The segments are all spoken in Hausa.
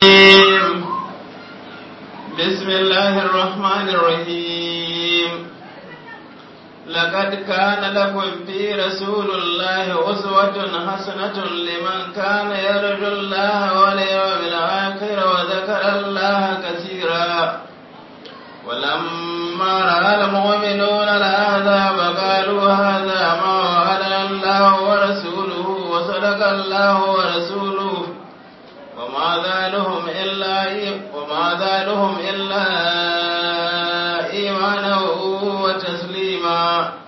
بسم الله الرحمن الرحيم لقد كان لكم في رسول الله أسوة حسنة لمن كان يرجو الله واليوم الآخر وذكر الله كثيرا ولما رأى المؤمنون العذاب قالوا هذا ما وعدنا الله ورسوله وصدق الله ورسوله وما زادهم إلا إيمانا وتسليما.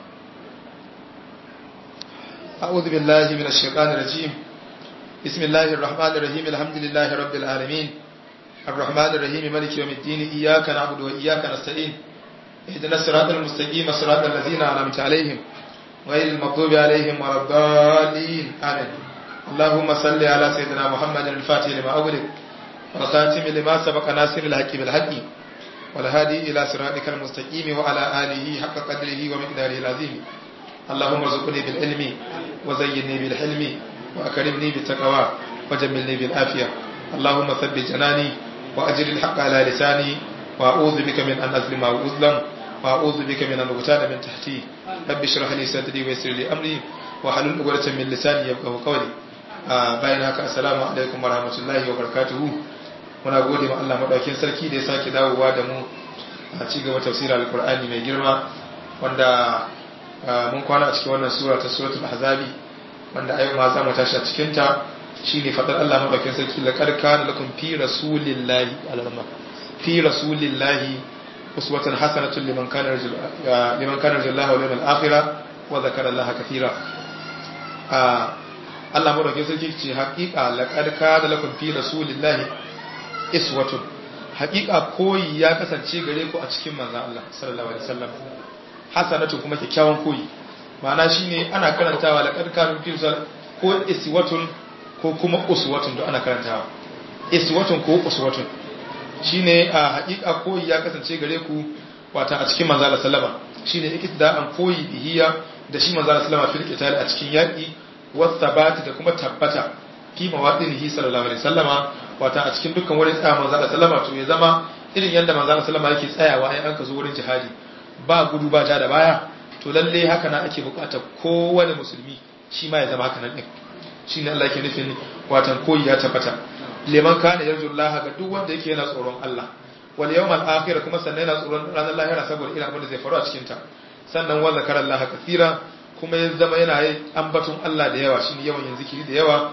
أعوذ بالله من الشيطان الرجيم. بسم الله الرحمن الرحيم. الحمد لله رب العالمين الرحمن الرحيم مالك يوم الدين. إياك نعبد وإياك نستعين. اهدنا الصراط المستقيم صراط الذين أنعمت عليهم غير المغضوب عليهم ولا الضالين آمين. اللهم صل على سيدنا محمد الفاتح لما أغلق والخاتم لما سبق ناصر الحق بالحق والهادي إلى صراطك المستقيم وعلى آله حق قدره ومقداره العظيم. اللهم ارزقني بالعلم وزينني بالحلم وأكرمني بالتقوى وجملني بالعافية. اللهم ثبت جناني وأجر الحق على لساني وأعوذ بك من أن أظلم أو أظلم وأعوذ بك من أن أغتال من تحتي. رب اشرح لي صدري ويسر لي أمري وحلل عقدة من لساني يفقهوا قولي. bayan haka assalamu alaikum warahmatullahi wabarakatuh. Muna gode ma Allah madaukakin sarki da ya sake dawowa da mu a ci gaba tafsirin alqur'ani mai girma wanda mun kwana a cikin wannan sura ta suratul ahzabi wanda ayo ma za mu tashi a cikin ta shine fadar Allah madaukakin sarki laqad kana lakum fi rasulillahi fi rasulillahi uswatun hasanatun liman kana yarjullaha wal yawmal akhir wa dhakara Allah katira. Allah madaukakin sarki ce haƙiƙa laqad kana lakum fi rasulillahi iswatun, haƙiƙa koyi ya kasance gare ku a cikin manzon Allah sallallahu alaihi wasallam, hasanatu kuma kyakkyawan koyi. Ma'ana shine ana karantawa laqad kana fi ko iswatun ko kuma uswatun da ana karantawa iswatun ko uswatun shine a haƙiƙa koyi ya kasance gare ku wata a cikin manzon Allah sallama shine iktida'an koyi bihiya da shi manzon Allah sallama fil qital a cikin yaƙi wasabati da kuma tabbata fi mawadinihi sallallahu alaihi wasallama wata a cikin dukkan wurin tsaya manzo Allah sallama to ya zama irin yanda manzo Allah sallama yake tsayawa ai an ka zo wurin jihadi ba gudu ba ja da baya, to lalle haka na ake bukata kowane musulmi shi ma ya zama haka nan din. Shine Allah yake nufin watan koyi ya tabbata liman kana yarjullaha ga duk wanda yake yana tsoron Allah wal yawmal akhir kuma sannan yana tsoron ranar lahira saboda irin abin da zai faru a cikin ta. Sannan wa zakarallaha kaseera kuma ya zama yana yin ambaton Allah da yawa, shine yawan yin zikiri da yawa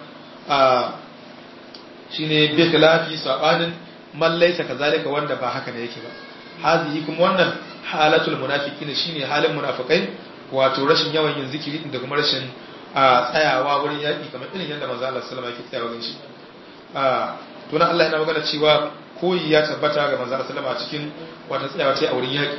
shine bi khilafi sabanin man laysa kazalika wanda ba haka ne yake ba. Hazihi kuma wannan halatul munafiqin shine halin munafikai, wato rashin yawan yin zikiri da kuma rashin tsayawa wurin yaki kamar irin yadda manzo Allah sallallahu alaihi wasallam yake tsayawa wurin shi. To nan Allah yana magana cewa koyi ya tabbata ga manzo Allah sallallahu alaihi wasallam a cikin wata tsayawa ta a wurin yaki.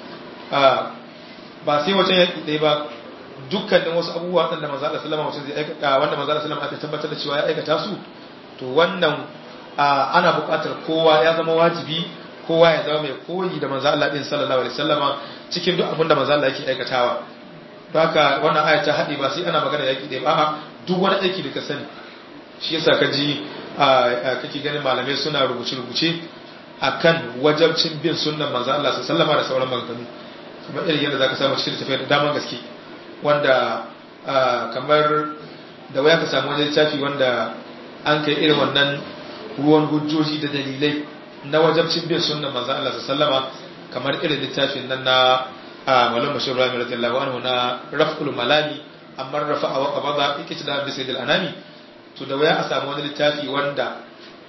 Ba sai wajen yaki dai ba, dukkanin wasu abubuwa waɗanda manzo Allah sallama mutum zai aikata wanda manzo Allah sallama aka tabbatar da cewa ya aikata su, to wannan ana buƙatar kowa ya zama wajibi, kowa ya zama mai koyi da manzo Allah din sallallahu alaihi wasallama cikin duk abin da manzo Allah yake aikatawa. Don haka wannan aya ta haɗe ba sai ana magana yaki dai ba, duk wani aiki da ka sani. Shi yasa ka ji kake ganin malamai suna rubuce-rubuce akan wajabcin bin sunnan manzo Allah sallallahu alaihi wasallama da sauran maganganu, kamar irin yadda zaka samu cikin tafiyar da daman gaske wanda kamar da waya ka samu wani littafi wanda an kai irin wannan ruwan hujjoji da dalilai na wajabcin bin sunnan manzo Allah sallama, kamar irin littafin nan na Maulana Bashir Ibrahim radiyallahu anhu na Raf'ul Malami amma rafa'a wa qabada ikitida bi sayyidil anami. To da waya a samu wani littafi wanda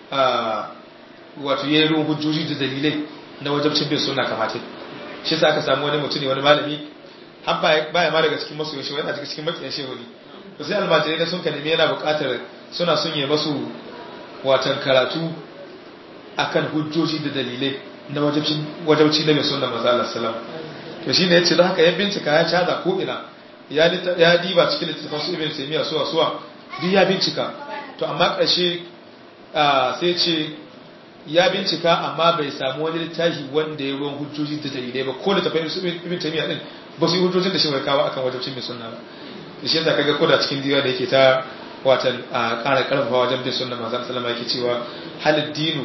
wato yayin ruwan hujjoji da dalilai na wajabcin bin sunna kamata. Shi yasa aka samu wani mutum ne, wani malami har baya ma daga cikin masoyi shi, wani a cikin makiyan shehu ne. To sai almajirai da sun ka nemi yana buƙatar suna sun yi masu watan karatu akan hujjoji da dalilai na wajabci na mai sunna manzo Allah sallallahu alaihi wasallam. To shine yace da haka ya bincika ya caza ko ina ya diba cikin littafin su Ibn Taymiyyah suwa duk ya bincika. To amma ƙarshe sai ce ya bincika amma bai samu wani littafi wanda ya ruwan hujjoji da dalilai ba, ko littafin su Ibn Taymiyyah din ba su yi hujjojin da shi mai kawo akan wajabcin mai sunna ba. Da shi yasa kaga ko da cikin diwa da yake ta watan ƙara ƙarfafa wajen bin sunna manzo sallama yake cewa halid dinu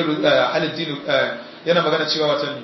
yana magana cewa watan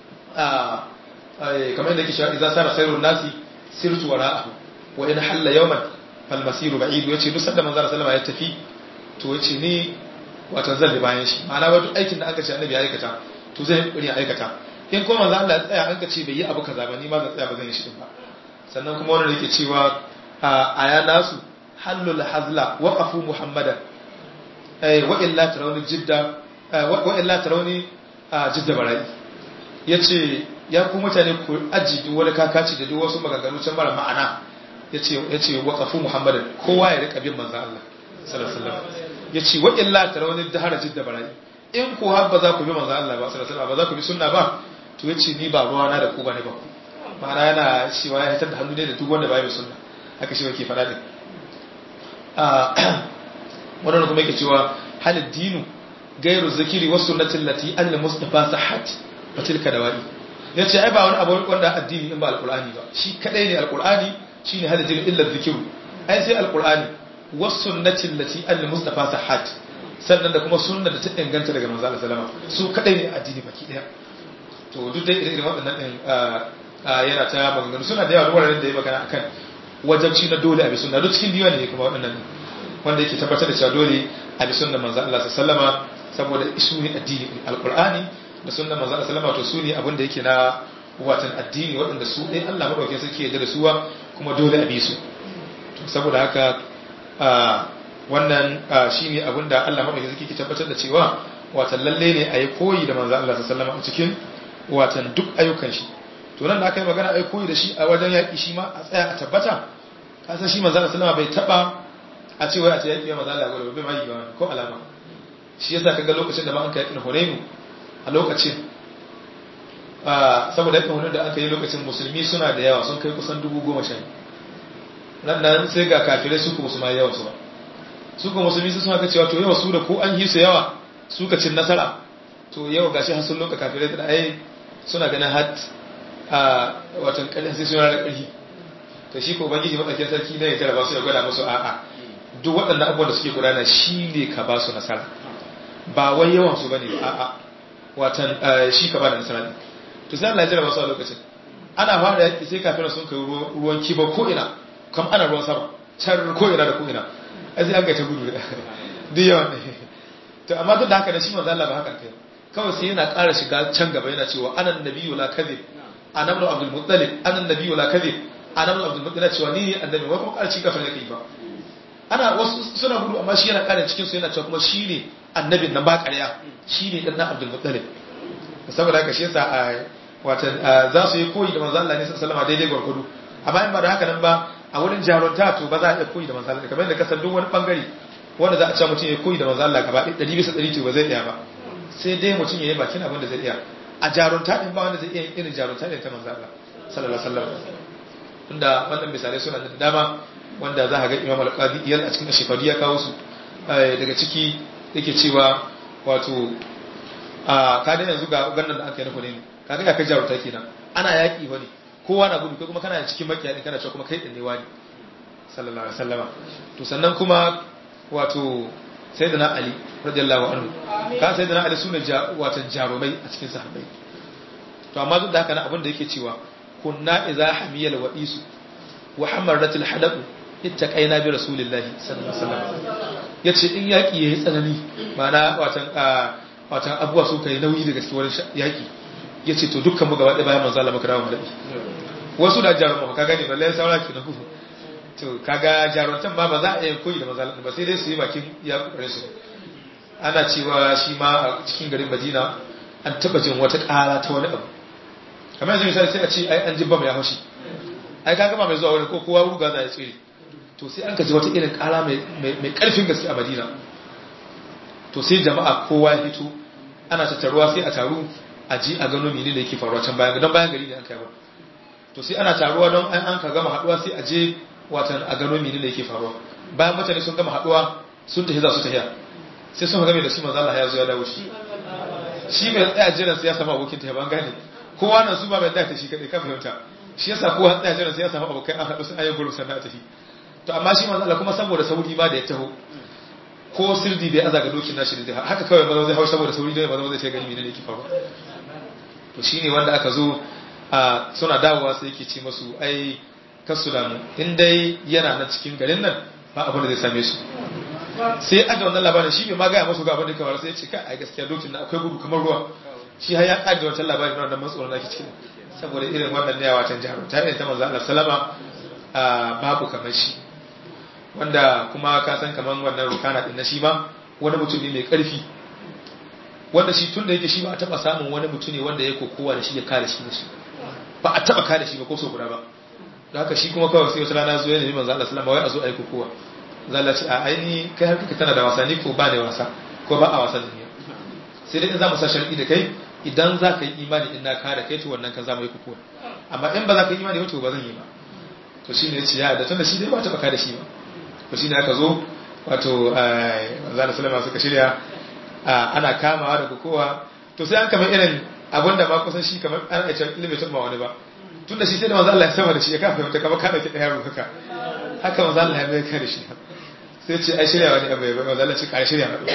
kamar yadda yake cewa idza sara sayrun nasi sirtu wara'ahu wa in halla yawman fal masiru ba'id yace duk sanda manzo sallama ya tafi to yace ni watan zan bayan shi ma'ana wato aikin da aka ce annabi ya aikata to zai yi aikata in kuma manzo Allah ya tsaya an ka ce bai yi abu kaza ba ni ma zan tsaya ba zan yi shi din ba sannan kuma wannan yake cewa aya nasu hallul hazla waqafu muhammadan wa illa tarawni jidda wa illa tarawni jidda barai yace ya ku mutane ku aji duk wani kakaci da duk wasu maganganu can mara ma'ana yace waqafu muhammadan kowa ya rika bin manzo Allah sallallahu alaihi wasallam yace wa illa tarawni dahara jidda barai in ku har ba za ku bi manzo Allah ba sallallahu alaihi wasallam ba za ku bi sunna ba to yace ni ba ruwana da ku bane ba ma'ana yana cewa ya hitar da hannu ne da duk wanda ba ya sunna haka shi yake fada din wannan kuma yake cewa halid dinu gairu zakiri was sunnati allati al mustafa sahat fatilka dawai yace ai ba wani abu wanda addini in ba alqur'ani ba shi kadai ne alqur'ani shine halid dinu illa zikiru ai sai alqur'ani was sunnati allati al mustafa sahat sannan da kuma sunna da ta inganta daga manzo Allah sallama su kadai ne addini baki daya to duk dai irin waɗannan din yana ta maganganu suna da yawa wuraren da ya magana akan wajabci na dole a bi sunna duk cikin diwani ne kuma waɗannan wanda yake tabbatar da cewa dole a bi sunna manzo Allah sallama saboda su ne addini alqur'ani da sunna manzo Allah sallama to su ne abin da yake na watan addini waɗanda su dai Allah madaukakin sarki ya da suwa kuma dole a bi su to saboda haka wannan shine abin da Allah madaukakin sarki ke tabbatar da cewa watan lalle ne a yi koyi da manzo Allah sallama a cikin watan duk ayyukan shi to nan da aka yi magana ai koyi da shi a wajen yaƙi shi ma a tsaya a tabbata kasan shi manzo sallama bai taba a ce wai a ce yaƙi ya manzo Allah gore bai mai ba ko alama shi yasa kaga lokacin da ma an kai yaƙin Hunainu a lokacin saboda yaƙin Hunainu da aka yi lokacin musulmi suna da yawa sun kai kusan 10,000 nan sai ga kafirai su ko musulmai yawa su ba su ko musulmi su suna ka cewa to yawa su da ko an hisu yawa su ka cin nasara to yau gashi har sun loka kafirai da ai suna ganin hat watan ƙarfin sai suna da ƙarfi to shi ko bangiji matsakin sarki ne ya jarraba su ya gwada musu a'a duk waɗannan abubuwan da suke gudana shi ne ka ba su nasara ba wai yawan su bane a'a watan shi ka ba da nasara ne to sai Allah ya jarraba su a lokacin ana fara yaki sai kafin sun kai ruwan kiba ko ina kam ana ruwan sama char ko ina da ko ina ai sai an ga ta gudu duk yawan ne to amma duk da haka da shi manzo Allah ba haka kai kawai sai yana ƙara shiga can gaba yana cewa anan nabiyyu la kadhib annabi abdul muttalib anan nabiyyu la kadhib annabi abdul muttalib cewa ni ne annabi wai kuma ƙara cikin kafin yake ba ana wasu suna gudu amma shi yana ƙara cikin su yana cewa kuma shi ne annabin nan ba ƙarya shi ne dan abdul muttalib saboda haka shi yasa watan za su yi koyi da manzo Allah ne sallallahu alaihi daidai gwargwado amma in ba da haka nan ba a wurin jarunta to ba za a iya koyi da manzo Allah kamar yadda kasan duk wani bangare wanda za a ce mutum ya koyi da manzo Allah gaba 100% to ba zai iya ba sai dai mutum ya yi bakin abin da zai iya a jarunta din ba wanda zai iya irin jarunta din ta manzo Allah sallallahu alaihi wasallam tunda wannan misalai suna da dama wanda za a ga Imam Al-Qadi iyal a cikin Ashifadi ya kawo su daga ciki yake cewa wato kada yanzu ga gannan da aka yi na kone ne kaga ya kai jarunta kenan ana yaki bane kowa na gudu kai kuma kana cikin makiya din kana cewa kuma kai din ne wani sallallahu alaihi wasallama to sannan kuma wato sayyidina Ali radiyallahu anhu kan sayyidina Ali sune watan jarumai a cikin sahabbai to amma duk da haka na abin da yake cewa kunna idza hamiyal wa'isu wa hamaratil hadaq ittaqaina bi rasulillahi sallallahu alaihi wasallam yace in yaki yayi tsanani mana watan abuwa su kai nauyi daga cikin wurin yaki yace to dukkan mu gaba ɗaya bayan manzo Allah makarawa malai wasu da jarumai ka gane balle saura ki na ku to kaga jaruntan ba za a yi koyi da manzo Allah ba sai dai su yi bakin ya kokare su ana cewa shi ma a cikin garin Madina an taba jin wata ƙara ta wani abu kamar yanzu misali sai a ce ai an ji bam ya haushi ai kaga ba mai zuwa wurin ko kowa ruga za ya tsire to sai an kaji wata irin ƙara mai ƙarfin gaske a Madina to sai jama'a kowa ya fito ana tattaruwa sai a taru a ji a gano menene yake faruwa can bayan gari ne an kai ba to sai ana taruwa don an ka gama haduwa sai a je watan a gano menene yake faruwa bayan mutane sun gama haduwa sun tafi za su tafiya sai sun game da shi manzo Allah ya zo ya dawo shi mai tsaya jiran sai ya samu abokin tafiya ban gane kowa nan su ba mai tsaya ta shi kadai ka fahimta shi yasa kowa tsaya jiran sai ya samu abokai an haɗu sun ayi gurbu sannan a tafi to amma shi manzo Allah kuma saboda sauri ba da ya taho ko sirdi bai azaga dokin nashi da haka kawai maza zai hau saboda sauri da maza zai ce gani menene yake faruwa to shine wanda aka zo suna dawowa sai yake ce masu ai kasu da mu in dai yana na cikin garin nan ba abin da zai same su sai aka wannan labarin shi bai ma gaya masu ga abin da kamar sai ya ce kai ai gaskiya dokin na akwai gudu kamar ruwa shi har ya kaji wancan labarin na wannan matsoron da ke cikin saboda irin wannan ne a watan jihar ta irin ta manzo Allah sallama babu kamar shi wanda kuma ka san kaman wannan rukana din na shi ma wani mutum ne mai karfi wanda shi tun da yake shi ba a taba samun wani mutum ne wanda ya kokowa da shi ya kare shi da shi ba a taba kare shi ba ko so guda ba don haka shi kuma kawai sai wata rana zuwa ne manzo Allah sallama wai a zo a yi kokowa zalla ce a aini kai har kake tana da wasanni ko ba ne wasa ko ba a wasan ne sai dai in za mu sa sharadi da kai idan za ka yi imani in na kare kai to wannan kan za mu yi kokowa amma in ba za ka yi imani ba to ba zan yi ba to shine ya ce ya da tunda shi dai ba taba kare shi ba to shine aka zo wato manzo sallama suka shirya ana kamawa da kokowa to sai an kama irin abinda ba kusan shi kamar an aice ilimin tun ba wani ba tunda shi sai da manzo Allah ya sama da shi ya kafa mata kamar kada ki daya yaro haka manzo Allah ya mai kare shi sai ce ai shirya wani abu ya bai manzo Allah ce kai shirya ba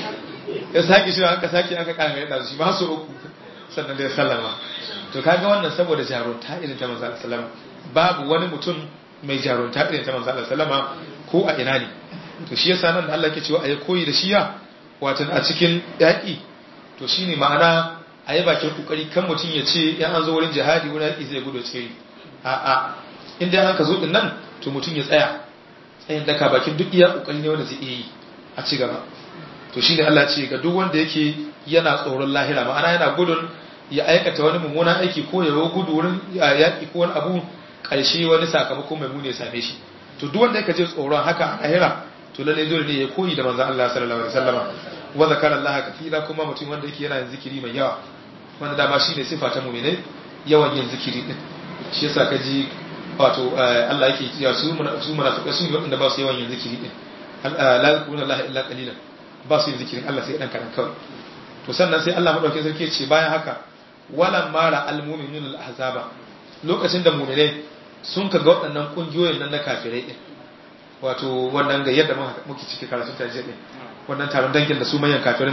ya saki shirya aka saki aka kama ya da shi ba su uku sannan da ya sallama to kaga wannan saboda jarunta irin ta manzo Allah sallama babu wani mutum mai jarunta irin ta manzo Allah sallama ko a ina ne to shi yasa nan da Allah yake cewa ayi koyi da shi ya watan a cikin yaki to shine ma'ana ayi bakin kokari kan mutum ya ce in an zo wurin jihadi wurin yaki zai gudu cikin a inda an ka zo din nan to mutum ya tsaya tsayin daka bakin duk iya kokari ne wanda zai yi a ci gaba to shine Allah ce ga duk wanda yake yana tsoron lahira ma'ana yana gudun ya aikata wani mummunan aiki ko ya gudu wurin yaki ko wani abu karshe wani sakamako mai muni ya same shi to duk wanda yake jin tsoron haka a lahira to lalle dole ne ya koyi da manzon Allah sallallahu alaihi wasallam wa zakara Allah kathira kuma mutum wanda yake yana yin zikiri mai yawa wanda dama shine sifa ta mu'mini yawan yin zikiri din shi yasa kaji wato Allah yake cewa su munafiqai su wanda ba su yawan yin zikiri din la yakuna Allah illa qalilan ba su yin zikirin Allah sai dan kadan kawai to sannan sai Allah madaukakin sarki ya ce bayan haka walam mara almu'minun al-ahzaba lokacin da mu'minai sun kaga waɗannan kungiyoyin nan na kafirai din wato wannan ga yadda muke cike karatu ta jiya din wannan taron dangin da su manyan kafirin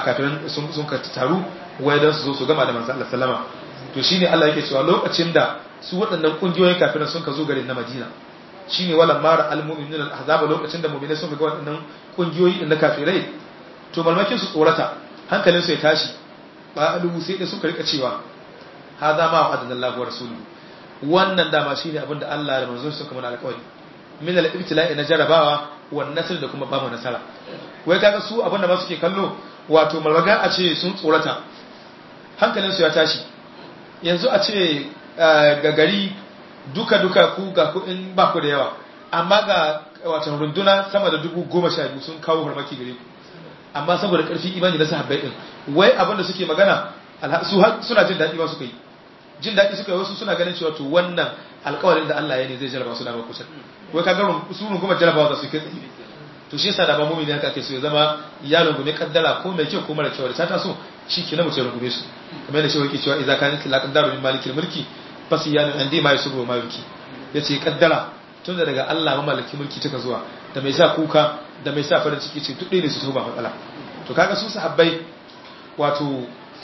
sun ka taru wai dan su zo su gama da manzo Allah sallama to shine Allah yake cewa lokacin da su waɗannan kungiyoyin kafirin sun ka zo garin na Madina shine wala mara almu'minun al-ahzab lokacin da mu'minai sun ga waɗannan kungiyoyi na kafirai to malmakin su tsorata hankalin su ya tashi ba alubu sai da suka rika cewa hadha ma wa'adana Allah wa rasuluhu wannan dama shine abinda Allah da manzon suka mana alƙawari min al-ibtila'i na jarabawa wan nasr da kuma ba mu nasara wai kaga su abinda ba suke kallo wato malmaga a ce sun tsorata hankalin su ya tashi yanzu a ce ga gari duka ku ga ku in ba ku da yawa amma ga wato runduna sama da 12,000 sun kawo farmaki gare ku amma saboda karfi imani na sahabbai din wai abinda suke magana su suna jin daɗi ba suka yi jin daɗi suka yi wasu suna ganin cewa to wannan alƙawarin da Allah ya ne zai jarraba su da ba kusa wai ka ga su kuma jarrabawa za su kai tsaye to shi yasa da ba mu'mini haka ake so ya zama ya rungume kaddara ko mai kyau ko mara kyau da ta so shi ke na mutum rungume su kamar da shi yake cewa idza kanat la qaddaru min malikil mulki fasiyanu andi ma yusubu ma yuki yace kaddara tunda daga Allah mamallaki mulki take zuwa da mai sa kuka da mai sa farin ciki ce duk ne su ba matsala to kaga su sahabbai wato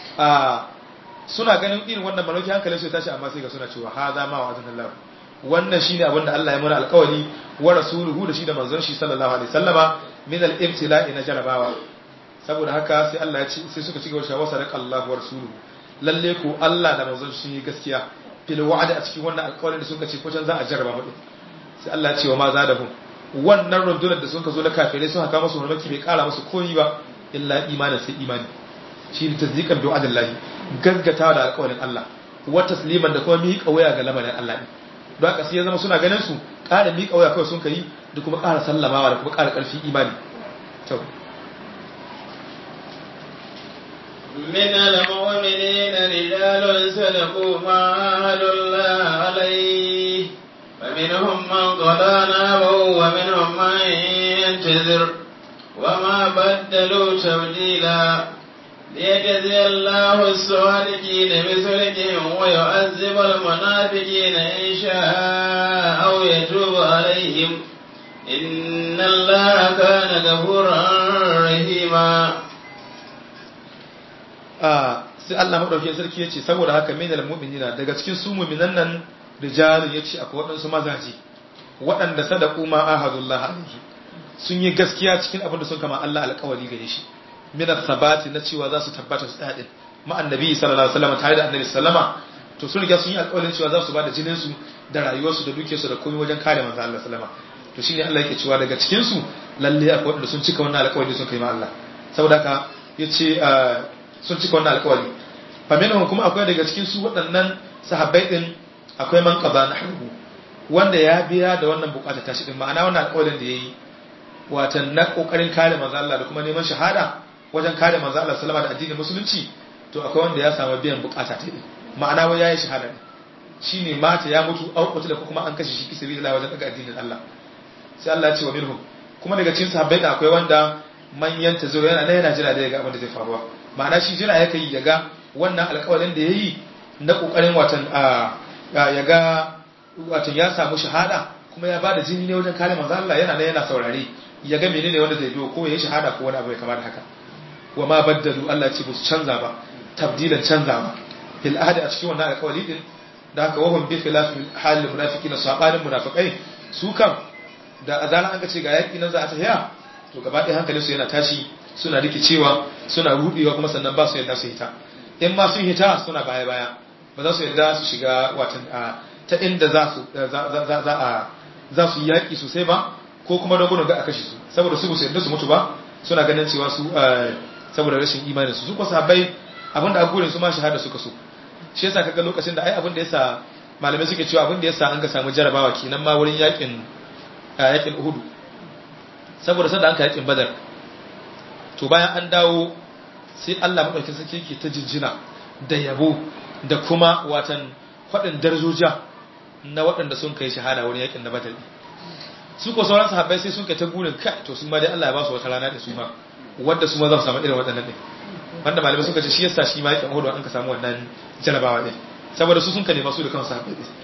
suna ganin irin wannan malaki hankalin su ya tashi amma sai ga suna cewa hadha ma wa'adana Allah wannan shine abin da Allah ya mana alƙawari wa rasuluhu da shi da manzon shi sallallahu alaihi wasallama min al-ibtila'i na jarabawa saboda haka sai Allah ya ce sai suka cigaba da cewa sadaqallahu wa rasuluhu lalle ko Allah da manzon shi gaskiya fil wa'd a cikin wannan alƙawarin da suka ce ko can za a jarraba mu sai Allah ya ce wa ma zadahum wannan rundunar da suka zo da kafirai sun haka musu hormaki bai kara musu koyi ba illa imanin sai imani shi ne tasdiqan bi wa'dillahi gaggatawa da alƙawarin Allah wa tasliman da kuma miƙa waya ga lamarin Allah ne don haka sai ya zama suna ganin su ƙara miƙa waya kawai sun kai da kuma ƙara sallamawa da kuma ƙara ƙarfin imani to من المؤمنين رجال صدقوا ما عاهدوا الله عليه فمنهم من قضى نحبه ومنهم من ينتظر وما بدلوا تبديلا ليجزي الله الصادقين بصدقهم ويعذب المنافقين إن شاء أو يتوب عليهم إن الله كان غفورا رحيما. sai Allah madaukakin sarki yace saboda haka minal mu'minina daga cikin su mu'minan nan rijalun yace akwai waɗansu mazaji waɗanda sadaqu ma ahadullah alaihi sun yi gaskiya cikin abin da sun kama Allah alƙawari gare shi minat sabati na cewa za su tabbata su dadin ma annabi sallallahu alaihi wasallam tare da annabi sallama to sun riga sun yi alƙawarin cewa za su ba da jinin su da rayuwarsu da dukiyarsu da komai wajen kare manzo Allah sallama to shine Allah yake cewa daga cikin su lalle akwai waɗanda sun cika wannan alƙawari sun kai ma Allah saboda haka yace sun cika wannan alƙawari fa minhum kuma akwai daga cikin su waɗannan sahabbai din akwai man qaba nahbu wanda ya biya da wannan bukata tashi din ma'ana wannan alƙawarin da yayi watan na kokarin kare manzo Allah da kuma neman shahada wajen kare manzo Allah sallama da addinin musulunci to akwai wanda ya samu biyan bukata ta din ma'ana wai yayi shahada ne shine mata ya mutu au qutila ko kuma an kashe shi kisiri Allah wajen daga addinin Allah sai Allah ya ce wa minhum kuma daga cikin sahabbai da akwai wanda manyan ta zuro yana jira da yaga abin da zai faruwa ma'ana shi jira yake yi yaga wannan alƙawarin da yayi na kokarin watan yaga watan ya samu shahada kuma ya bada jini ne wajen kare manzo Allah yana saurare yaga menene wanda zai biyo ko yayi shahada ko wani abu ya kamar haka wa ma baddalu Allah ce bus canza ba tabdilan canza ba fil ahdi a cikin wannan alƙawari din da haka wahum bi khilaf halil munafiqin sabanin munafiqai su kam da azana an ga ce ga yaki nan za a tafiya to gaba ɗaya hankalin su yana tashi suna rikicewa suna rudewa kuma sannan ba su yarda su hita in ma sun hita suna baya baya ba za su yarda su shiga watan ta inda za su yi yaki sosai ba ko kuma don gudun ga a kashe su saboda su yarda su mutu ba suna ganin cewa su saboda rashin imanin su ko sahabbai abinda a gurin su ma shahada suka so shi yasa kaga lokacin da ai abin da yasa malamai suke cewa abin da yasa an ga samu jarabawa kenan ma wurin yakin Uhud saboda sanda an ka yakin Badar to bayan an dawo sai Allah madaukakin sarki yake ta jinjina da yabo da kuma watan fadin darajoja na waɗanda sun kai shahada wurin yakin na Badar su ko sauran sahabbai sai sun kai ta gurin kai to sun ma dai Allah ya ba su wata rana da su ma wanda su ma za su samu irin waɗannan din wanda malamai suka ce shi yasa shi ma yakin Uhud an ka samu wannan jarabawa din saboda su sun ka nema su da kansu sahabbai din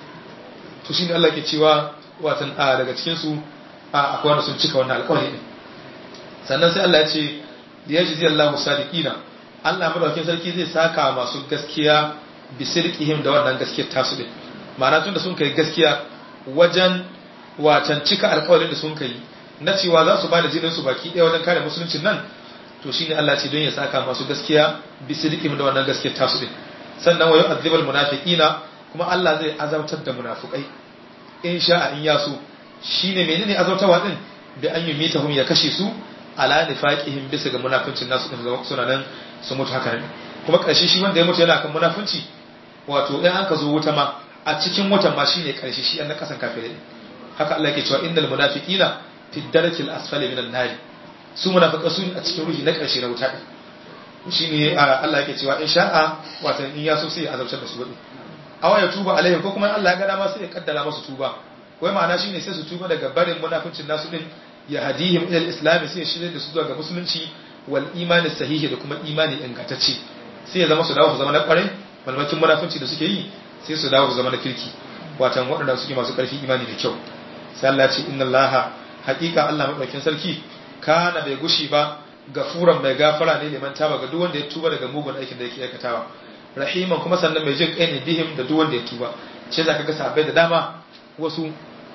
to shine Allah ke cewa watan daga cikin su akwai wanda sun cika wannan alƙawari din sannan sai Allah ya ce liyajzi Allahu sadiqina Allah madaukakin sarki zai saka masu gaskiya bi sirqihim da wannan gaskiyar tasu din ma'ana tunda sun kai gaskiya wajen watan cika alƙawarin da sun kai na cewa za su bada jinin su baki ɗaya wajen kare musuluncin nan to shine Allah ce don ya saka masu gaskiya bi sirqihim da wannan gaskiyar tasu din sannan wa yu'adhibul munafiqina kuma Allah zai azabtar da munafikai in sha'a in yaso shine menene azabtawa din bi an yumitahum ya kashe su ala nifaqihim bisa ga munafincin nasu din suna nan su mutu haka ne kuma karshe shi wanda ya mutu yana kan munafinci wato in an ka zo wuta ma a cikin wutan ma shine karshe shi an na kasan kafirai haka Allah yake cewa innal munafiqina fi darakil asfali minan nar su munafiqa su a cikin ruhi na karshe na wuta shine Allah yake cewa in sha'a wato in ya so sai ya azabtar da su wadi awa ya tuba alaihim ko kuma Allah ya ga dama sai ya kaddara masu tuba wai ma'ana shine sai su tuba daga barin munafincin nasu din ya hadihim ila al-islam sai ya shirye da su zuwa ga musulunci wal imani sahihi da kuma imani ingantacce sai ya zama su dawo su zama na kwarai malmakin munafinci da suke yi sai su dawo su zama na kirki watan waɗanda suke masu ƙarfi imani da kyau sai Allah ya ce inna Allaha haqiqa Allah madaukakin sarki kana bai gushi ba gafuran mai gafara ne liman taba ga duk wanda ya tuba daga mugun aikin da yake aikatawa rahiman kuma sannan mai jin kai ne bihim da duk wanda ya tuba ce zaka ga sahabbai da dama wasu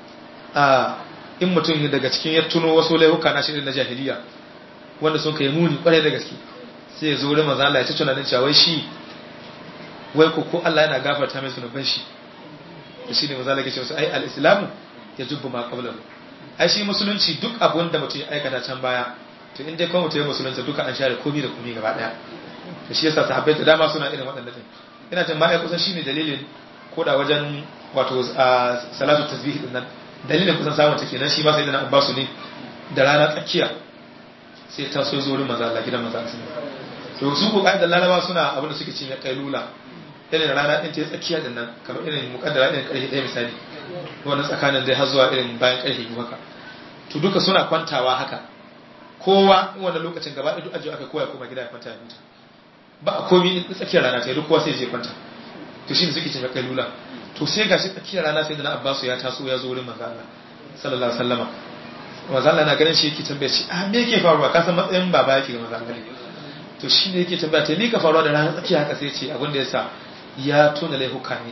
in mutum daga cikin ya tuno wasu laifuka na shirin na jahiliya wanda sun kai muni kwarai da gaske sai ya zo wurin manzo Allah ya ci tunanin cewa wai shi wai ko Allah yana gafarta mai zunuban shi shi ne manzo Allah ya ce musu ai al-islamu yajubbu ma qablahu ai shi musulunci duk abun da mutum ya aikata can baya to in dai kuma mutum ya musulunta duka an share komai da komai gaba daya to shi yasa sahabbai da dama suna irin waɗannan din ina jin ma ai kusan shine dalilin koda wajen wato salatu tasbih din nan dalilin kusan samun take nan shi ma sai da Abbasu ne da rana tsakiya sai ta so zo wurin manzo Allah gidan manzo Allah to su ko da Laraba suna abin da suke cinye kailula irin rana din ta tsakiya din nan kamar irin mukaddara irin karfe 1 misali wannan tsakanin dai har zuwa irin bayan karfe 2 haka to duka suna kwantawa haka kowa in wannan lokacin gaba da duk ajiyo aka koya kuma gida ya kwanta ya huta ba a komi tsakiyar rana ta duk kowa sai je kwanta to shine suke cinye kailula to sai gashi tsakiyar rana sai da Abbasu ya taso ya zo wurin manzo Allah sallallahu alaihi wasallama manzo Allah na ganin shi yake tambaye shi me yake faruwa ka san matsayin baba yake ga manzo Allah to shi ne yake tambaya ta ni ka faruwa da ranar tsakiya haka sai ce abin da yasa ya tona laifuka ne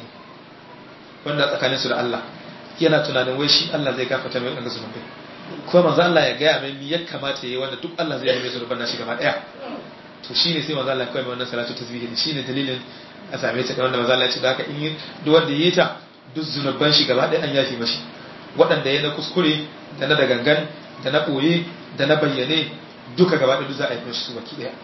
wanda tsakanin su da Allah yana tunanin wai shi Allah zai gafarta mai wannan zunubai kuma manzo Allah ya ga mai me ya kamata yayi wanda duk Allah zai yi mai zunuban nashi gaba daya to shine sai manzo Allah kai mai wannan salatu tasbih shine dalilin a same ta wanda manzo Allah ya ce da haka in duk wanda yayi ta duk zunuban shi gaba daya an yafi mashi waɗanda ya na kuskure da na da gangan da na ɓoye da na bayyane duka gaba ɗaya za a yi mashi su baki ɗaya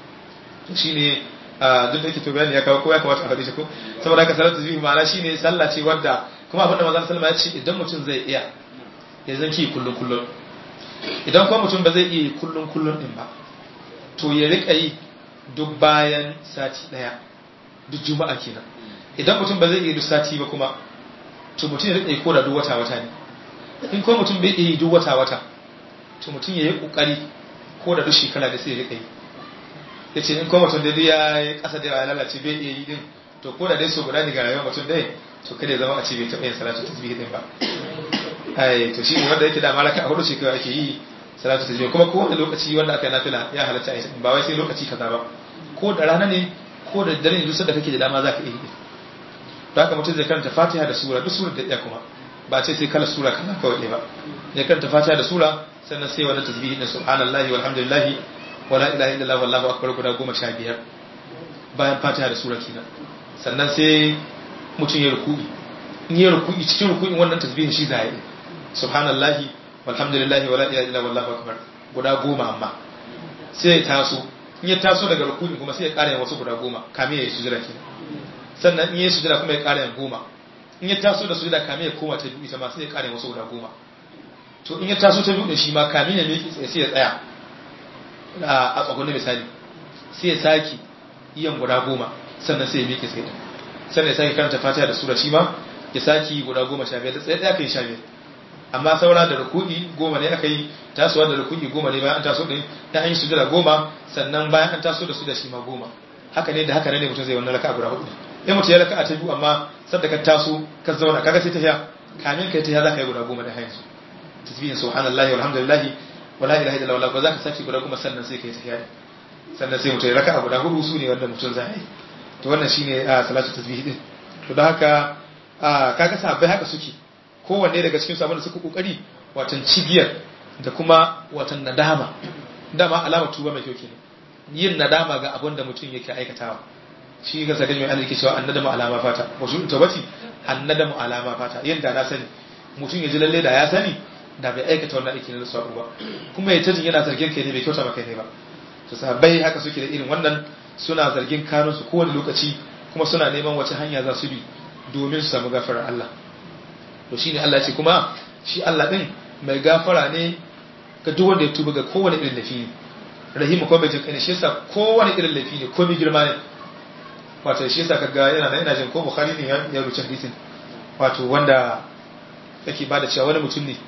to shi ne duk da yake to bayani ya kawo ko ya kamata a faɗi shi ko saboda haka salatu zuhi ma'ana shi ne sallah ce wadda kuma abinda manzon sallama ya ce idan mutum zai iya ya zanki kullun kullun idan kuma mutum ba zai iya yi kullun kullun din ba to ya riƙa yi duk bayan sati ɗaya duk juma'a kenan idan mutum ba zai iya duk sati ba kuma to mutum ya riƙa yi ko da duk wata wata ne in ko mutum bai iya yi duk wata wata to mutum ya yi ƙoƙari ko da duk shekara da sai ya riƙa yi ya ce in ko mutum da ya yi ƙasa da ya lalace bai iya yi din to ko da dai so guda ne ga rayuwar mutum dai to kada ya zama a ce bai taɓa yin salatu tasbih din ba ai to shi ne wanda yake da malaka a hudu shekara ake yi salatu tasbih kuma ko wanda lokaci wanda aka yi nafila ya halatta a yi ba wai sai lokaci kaza ba ko da rana ne ko da dare ne duk sanda kake da dama za ka iya yi don haka mutum zai karanta fatiha da sura duk sura da iya kuma ba ce sai kala sura kaza kawai ba ya karanta fatiha da sura sannan sai wannan tasbihi din subhanallahi walhamdulillahi wala ilaha illallah wallahu akbar guda 15 bayan fatiha da sura kenan sannan sai mutum ya ruku'i in ya ruku'i cikin ruku'in wannan tasbihin shi zai yi subhanallahi walhamdulillahi wala ilaha illallah wallahu akbar guda 10 amma sai ya taso in ya taso daga ruku'i kuma sai ya ƙara yin wasu guda 10 kame ya yi sujada kenan sannan in ya sujada kuma ya ƙara yin 10 in ya taso da sujada kame ya koma ta biyu ita ma sai ya ƙara yin wasu guda 10 to in ya taso ta biyu din shi ma kame ya miƙe tsaye sai ya tsaya a tsagonin misali sai ya saki yin guda 10 sannan sai ya miƙe tsaye sannan ya saki karanta fatiha da sura shi ma ya saki guda 15 da tsaye ɗaya kai 15 amma saura da ruku'i 10 ne aka yi tasowa da ruku'i 10 ne bayan an taso din da an yi sujada 10 sannan bayan an taso da su da shi ma 10 haka ne da haka ne mutum zai wannan raka'a guda 4 in mutum ya raka'a ta biyu amma sadda ka taso ka zauna kaga sai ta hiya kamin kai ta hiya zaka yi guda 10 da hayansu tasbihin subhanallahi walhamdulillahi wala ilaha illallah wallahu zaka saki guda 10 sannan sai kai ta hiya sannan sai mutum ya raka'a guda 4 su ne wanda mutum zai yi to wannan shine salatu tasbih din to don haka kaga sahabbai haka suke kowanne daga cikin sabon da suka kokari watan cibiyar da kuma watan nadama dama alamar tuba mai kyau kenan yin nadama ga abin da mutum yake aikatawa shi ga sakin mai aliki cewa annadamu alama fata wasu tawbati annadamu alama fata yin da na sani mutum ya ji lalle da ya sani da bai aikata wannan aiki na sabu ba kuma ya tajin yana zargin kai ne bai kyauta maka ne ba to sahabbai haka suke da irin wannan suna zargin kanun su kowane lokaci kuma suna neman wace hanya za su bi domin su samu gafarar Allah to shine Allah ce kuma shi Allah din mai gafara ne ga duk wanda ya tuba ga kowane irin laifi ne rahimu ko bai jinka ne shi yasa kowane irin laifi ne ko mai girma ne wato shi yasa kaga yana jin ko Bukhari ne ya rubuta hadisin wato wanda yake bada cewa wani mutum ne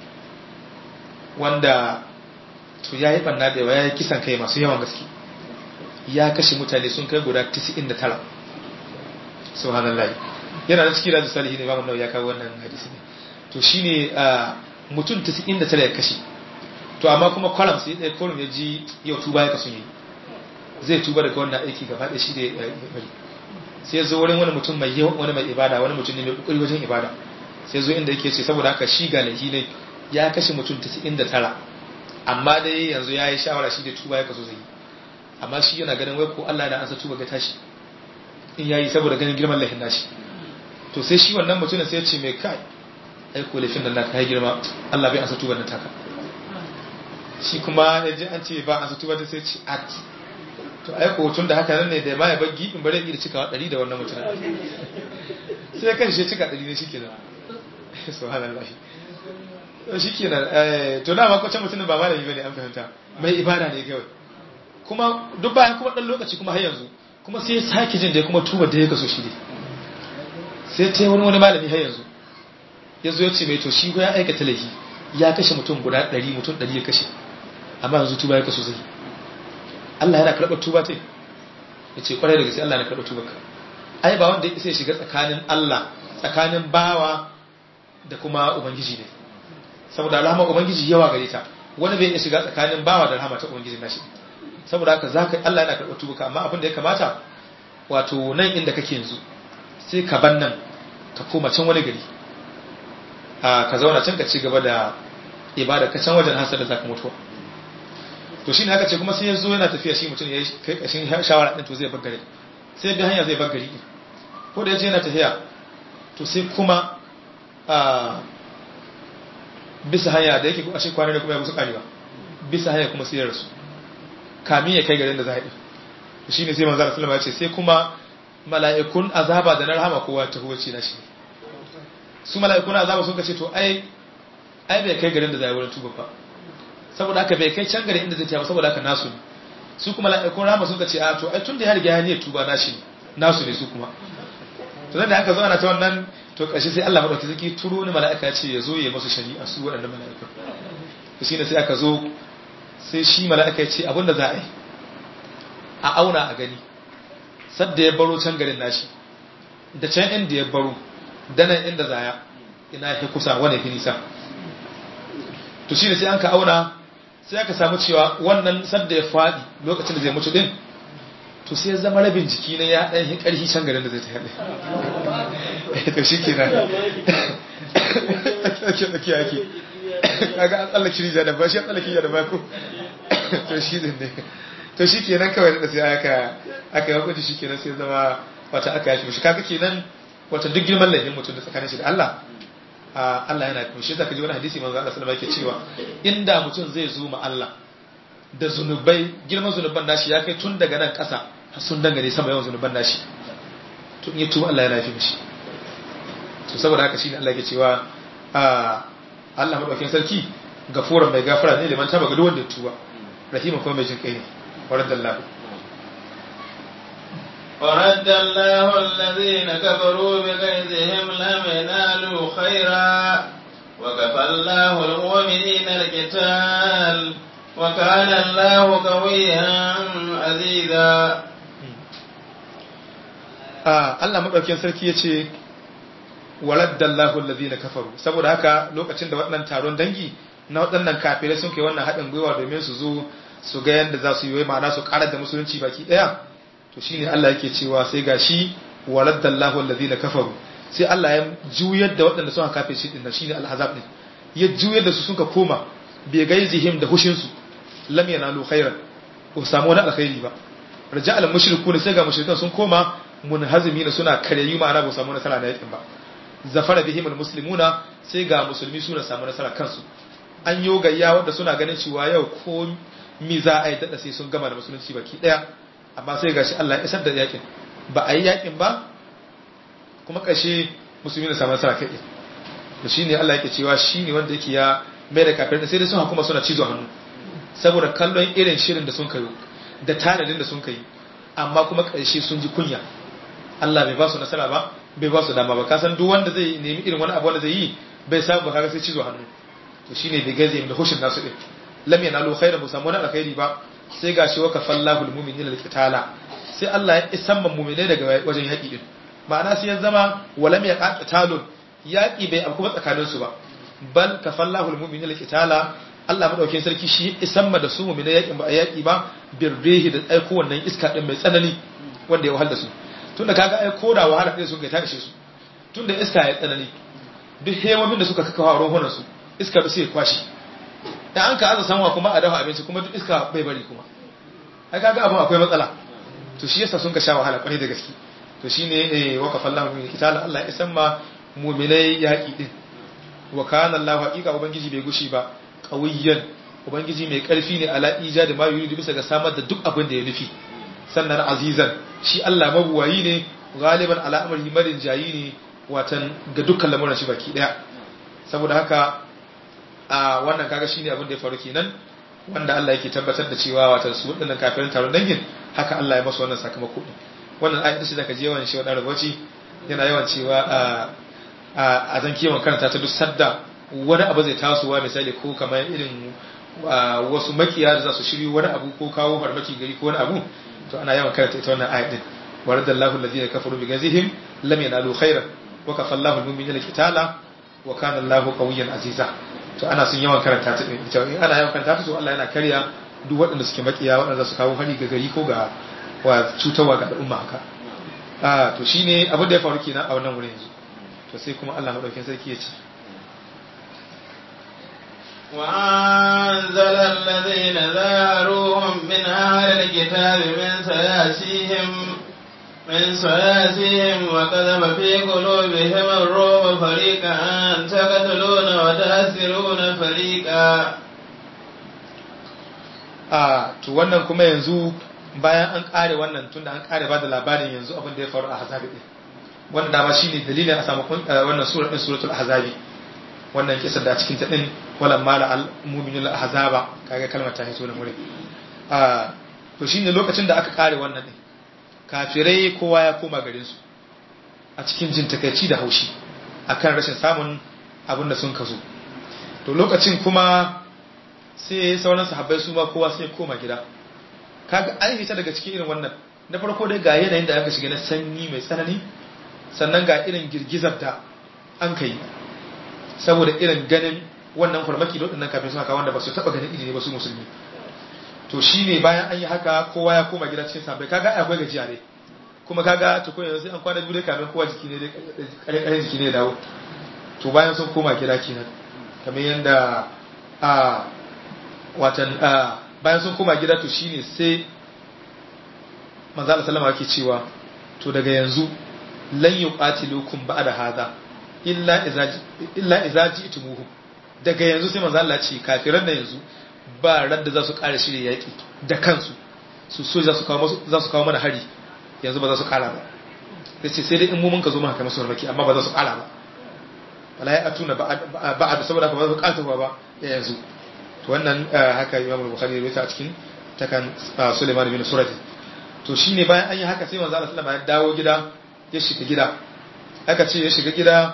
wanda to yayi banna da yayi kisan kai masu yawan gaske ya kashe mutane sun kai guda 99 subhanallahi yana da cikin rajin salihi ne ba mun ya kawo wannan hadisi ne to shine mutum 99 ya kashe to amma kuma kwalam sai ɗaya kwalam ya ji yau tuba ya kasu yi zai tuba daga wannan aiki gaba ɗaya shi da ya bari sai ya zo wurin wani mutum mai yawan wani mai ibada wani mutum ne mai kokari wajen ibada sai zo inda yake ce saboda haka shi ga laifi ne ya kashe mutum 99 amma dai yanzu ya yi shawara shi da tuba ya kasu zai yi amma shi yana ganin wai ko Allah da ansa tuba ga tashi in yayi saboda ganin girman laifin nashi to sai shi wannan mutumin sai ya ce mai kai ai ko laifin nan naka ya girma Allah bai ansa tuba nan taka shi kuma ya ji an ce ba ansa tuba sai ce at to ai ko tun da haka nan ne da ma ya bar gibin bare da cikawa 100 da wannan mutumin sai kan shi cika 100 ne shikenan subhanallahi to shikenan to dama ko can mutumin ba malami bane an fahimta mai ibada ne kawai kuma duk bayan kuma dan lokaci kuma har yanzu kuma sai ya sake jin da kuma tuba da ya kaso shi ne sai ta wani malami har yanzu ya zo ya ce mai to shi ko ya aikata laifi ya kashe mutum guda 100 mutum 100 ya kashe amma yanzu tuba ya kaso zai Allah yana karɓar tuba ta ya ce kwarai da gaske Allah yana karɓar tuba ka ai ba wanda ya shiga tsakanin Allah tsakanin bawa da kuma ubangiji ne saboda rahama ubangiji yawa gare ta wani bai iya shiga tsakanin bawa da rahama ta ubangiji nashi saboda haka zaka Allah yana karɓar tubuka amma abin da ya kamata wato nan inda kake yanzu sai ka ban nan ka koma can wani gari ka zauna can ka ci gaba da ibada ka can wajen hasar da zaka mutuwa to shine aka ce kuma sai yazo yana tafiya shi mutum ya kai kashin shawara din to zai bar gari sai bi hanya zai bar gari ko da yaje yana tafiya to sai kuma bisa hanya da yake ashe kwana ne kuma ya musu karewa bisa hanya kuma sai ya rasu kamin ya kai garin da za a yi to shine sai manzo Allah ya ce sai kuma mala'ikun azaba da na rahama kowa ta huwace na shi su mala'ikun azaba sun ce to ai bai kai garin da za a yi wurin tuba ba saboda haka bai kai can garin inda zai tafi saboda haka nasu ne su kuma mala'ikun rahama sun ce a to ai tun da ya riga ya ne tuba nashi nasu ne su kuma to da haka zo ana ta wannan to ƙarshe sai Allah madauki zaki turo ni mala'ika ya ce ya zo ya masu shari'a su waɗannan mala'ikun to shine sai aka zo sai shi mala'ika ya ce abinda za a yi a auna a gani sadda ya baro can garin nashi da can inda ya baro da nan inda zaya ina ya kusa wani fi nisa to shine sai an ka auna sai aka samu cewa wannan sadda ya faɗi lokacin da zai mutu din to sai ya zama rabin jiki na ya ɗan ƙarfi can garin da zai ta haɗe to shi ke nan ake kaga an tsallaki rija da ba shi an tsallaki rija da ba ko to shi ne to shi ke nan kawai da sai aka yi hukunci shi ke nan sai zama wata aka yashi shi kaga ke nan wata duk girman laifin mutum da tsakanin shi da Allah Allah yana kuma shi zaka ji wani hadisi manzo Allah sallallahu alaihi wasallam yake cewa inda mutum zai zo ma Allah da zunubai girman zunuban nashi ya kai tun daga nan ƙasa sun dangane sama yawan zunuban nashi to in yi tuba Allah ya nafi mishi to saboda haka shine Allah yake cewa Allah madaukakin sarki gafuran mai gafara ne liman taba ga duk wanda ya tuba rahima kuma mai jin kai ne waradallahu ورد الله الذين كفروا بغيظهم لم ينالوا خيرا وكفى الله المؤمنين القتال وكان الله قويا عزيزا Allah madaukakin sarki yace waladdallahu allazina kafaru saboda haka lokacin da waɗannan taron dangi na waɗannan kafirai sun kai wannan haɗin gwiwa domin su zo su ga yanda za su yi ma'ana su ƙarar da musulunci baki ɗaya to shine Allah yake cewa sai gashi waladdallahu allazina kafaru sai Allah ya juyar da waɗanda suka kafe shi din shine al-ahzab din ya juyar da su suka koma bi gaizihim da hushin su lam yanalu khairan ko samu wani alkhairi ba raja'al mushrikun sai ga mushrikan sun koma munhazimin suna karyayu ma'ana ba samu nasara na yakin ba zafara bihim almuslimuna sai ga musulmi suna samu nasara kansu an yo gayya wanda suna ganin cewa yau ko mi za a yi dada sai sun gama da musulunci baki daya amma sai gashi Allah ya isar da yakin ba a yi yakin ba kuma kashe musulmi na samu nasara kai to shine Allah yake cewa shine wanda yake ya mai da kafirin sai dai sun hukuma suna cizo hannu saboda kallon irin shirin da sun kai da tanadin da sun kai amma kuma ƙarshe sun ji kunya Allah bai ba su nasara ba bai ba su dama ba kasan duk wanda zai nemi irin wani abu wanda zai yi bai samu ba kaga sai cizo hannu to shine bai gaze da hushin nasu din lam yanalu khairan musamman wani alkhairi ba sai gashi wa kafallahu almu'minina alqitala sai Allah ya isamma mu'minai daga wajen yaki din ma'ana sai ya zama walam yaqatalun yaki bai abu kuma tsakanin su ba bal kafallahu almu'minina alqitala Allah madaukakin sarki shi isamma da su mu'minai yakin ba yaki ba birrihi da aiko wannan iska din mai tsanani wanda ya wahala su tunda kaga ai koda wahala din sun ga ta ishe su tunda iska ya tsanani duk hemomin da suka kaka rohunan su iska da sai kwashi dan an ka aza sanwa kuma a dafa abinci kuma duk iska bai bari kuma ai kaga abun akwai matsala to shi yasa sun ka sha wahala kwarai da gaske to shine waqafa Allahu min kitala Allah ya samma mu'minai yaki din wa kana Allahu haqiqa ubangiji bai gushi ba qawiyyan ubangiji mai karfi ne ala ijadi ma yuridu bisa ga samar da duk abin da ya nufi sannan azizan shi Allah mabuwayi ne galiban ala amri marin jayi ne watan ga dukkan lamuran shi baki daya saboda haka a wannan kaga shine abin da ya faru kenan wanda Allah yake tabbatar da cewa watan su wadannan kafirin taron dangin haka Allah ya masa wannan sakamako din wannan ayatu shi zaka je yawan shi wadan rubuci yana yawan cewa a zan kiwon karanta ta duk sadda wani abu zai tasowa misali ko kamar irin wasu makiya da za su shiryo wani abu ko kawo farmaki gari ko wani abu to ana yawan karanta ita wannan ayat din waradallahu allazina kafaru bi ghazihim lam yanalu khairan wa kafallahu almu'minina alqitala wa kana Allahu qawiyyan aziza to ana son yawan karanta ta din ita in ana yawan karanta ta to Allah yana kariya duk waɗanda suke makiya waɗanda su kawo hari ga gari ko ga wa cutarwa ga al'umma haka to shine abin da ya faru kenan a wannan wurin yanzu to sai kuma Allah madaukakin sarki ya ce وأنزل الذين ظاهروهم من أهل الكتاب من سياسيهم وكذب في قلوبهم الرعب فريقا تقتلون وتأسرون فريقا. to wannan kuma yanzu bayan an kare wannan tunda an kare bada labarin yanzu abin da ya faru a Ahzab din wannan dama shine dalilin a samu wannan suratul Ahzab wannan kisar da cikin ta din walan mala al mu'minul ahzaba kaga kalmar ta hito da mure to shine lokacin da aka kare wannan din kafirai kowa ya koma garin su a cikin jin takeici da haushi akan rashin samun abin da sun kaso to lokacin kuma sai sauran sahabbai su ma kowa sai koma gida kaga an fita daga cikin irin wannan na farko dai ga yanayin da aka shiga na sanyi mai tsanani sannan ga irin girgizar da an kai saboda irin ganin wannan farmaki da waɗannan kafin suna kawo wanda ba su taɓa ganin iri ne ba su musulmi to shi ne bayan an yi haka kowa ya koma gida cikin sabai kaga akwai gajiya ne kuma kaga tukun yanzu sai an kwana biyu dai kafin kowa jiki ne dai kare jiki ne ya dawo to bayan sun koma gida kenan kamar yadda bayan sun koma gida to shine sai manzo Allah sallama yake cewa to daga yanzu lan yuqatilukum ba'da hadha illa iza ji'tumuhum daga yanzu sai manzo Allah ce kafiran da yanzu ba radda za su ƙara shirye yaki da kansu su za su kawo mana hari yanzu ba za su ƙara ba yace sai dai in mu mun ka zo maka kamar surmaki amma ba za su ƙara ba wala ya atuna ba'ad saboda ba za su ƙata ba yanzu to wannan haka Imam Bukhari ya rubuta a cikin takan Sulaiman bin Surati to shine bayan an yi haka sai manzo Allah sallallahu alaihi wasallam ya dawo gida ya shiga gida aka ce ya shiga gida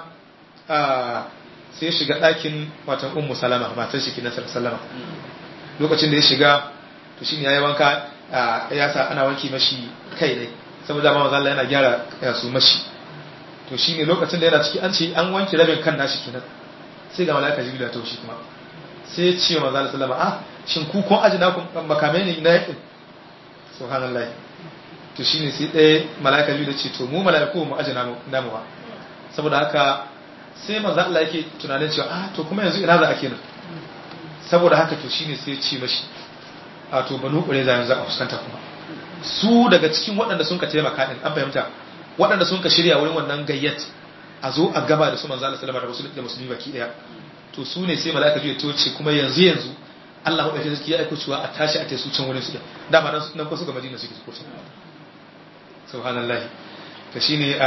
sai ya shiga ɗakin watan Ummu Salama matar shi kinan sallama lokacin da ya shiga to shine yayi wanka ya sa ana wanki mashi kai ne saboda manzo Allah yana gyara su mashi to shine lokacin da yana ciki an ce an wanki rabin kan nashi kenan sai ga malaika Jibril ya taushi kuma sai ya ce wa manzo Allah sallama shin ku kun ajina ku makamai ne na yakin subhanallahi to shine sai ɗaya malaika Jibril ya ce to mu malaiku mu ajina namu ba saboda haka sai manzo Allah yake tunanin cewa to kuma yanzu ina za a kenan saboda haka to shine sai ya ce mashi to banu Qurayza yanzu a fuskanta kuma su daga cikin waɗanda sun ka taimaka din an fahimta waɗanda sun ka shirya wurin wannan gayyat a zo a gaba da su manzo Allah sallallahu alaihi wasallam da musulmi baki daya to su ne sai malaka ya toce kuma yanzu Allah madaukakin sarki ya aika cewa a tashi a tai su can wurin su dama nan ko su ga Madina suke ko subhanallah to shine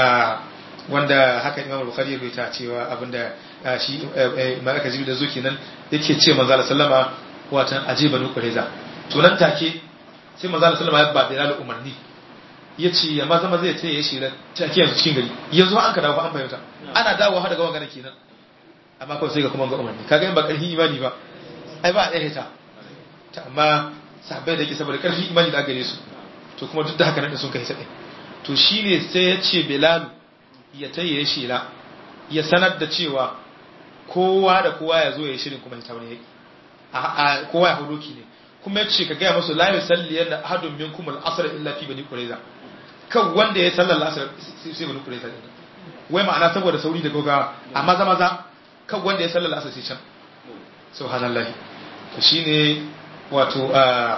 wanda haka Imam Bukhari ya rubuta cewa abinda shi malaka Jibril da zo kenan yake ce manzo Allah sallama watan ajiba nu Qurayza to nan take sai manzo Allah sallama ya ba Bilal umarni yace ya maza zai ce ya shira take yanzu cikin gari yanzu an ka dawo an fahimta ana dawo har daga wangana kenan amma kawai sai ga kuma ga umarni kaga in ba karfi imani ba ai ba a ɗaya ta amma sahabbai da ke saboda karfi imani da gare su to kuma duk da haka nan sun kai sa to shine sai ya ce Bilal ya tayi ya shira ya sanar da cewa kowa da kowa ya zo ya shirin kuma ta wani yaki kowa ya hudoki ne kuma ya ce ka gaya musu la yusalli yanda ahadun minkum al-asr illa fi bani qurayza kan wanda ya sallar al-asr sai bani qurayza ne wai ma'ana saboda sauri da gogawa amma maza kan wanda ya sallar al-asr sai can subhanallahi to shine wato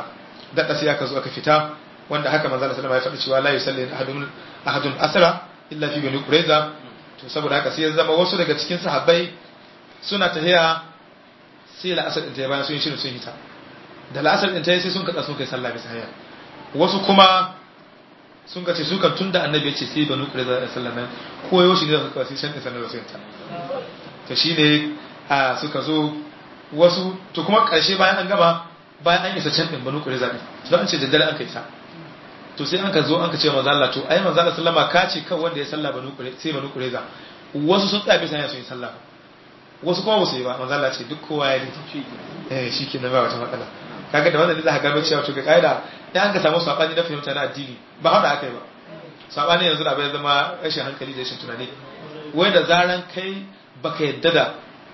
da sai aka zo aka fita wanda haka manzo Allah sallallahu alaihi wasallam ya faɗi cewa la yusalli ahadun asra illa fi bani qurayza to saboda haka sai ya zama wasu daga cikin sahabbai suna tahiya sai la'asar din ta bayan sun yi shirin sun hita da la'asar din ta sai sun kada sun kai sallah bisa haya wasu kuma sun kace su kan tunda annabi ya ce sai banu qurayza da sallah nan koyo shi ne da suka sai shan sallah sai ta to shine suka zo wasu to kuma karshe bayan an gaba bayan an isa can din banu qurayza din don an ce daddare an kai sa to sai an ka zo an ka ce manzo Allah to ai manzo Allah sallama ka ce kan wanda ya sallah banu qurayza sai banu qurayza wasu sun tsaya bisa haya sun yi sallah wasu kuma ba su yi ba manzo Allah ce duk kowa ya yi shi kenan ba wata matsala kaga da wannan ne za ka gano cewa to ga kaida dan an ka samu sabani na fahimta na addini ba hada akai ba sabani yanzu da bai zama rashin hankali da rashin tunani wai da zaran kai baka yadda da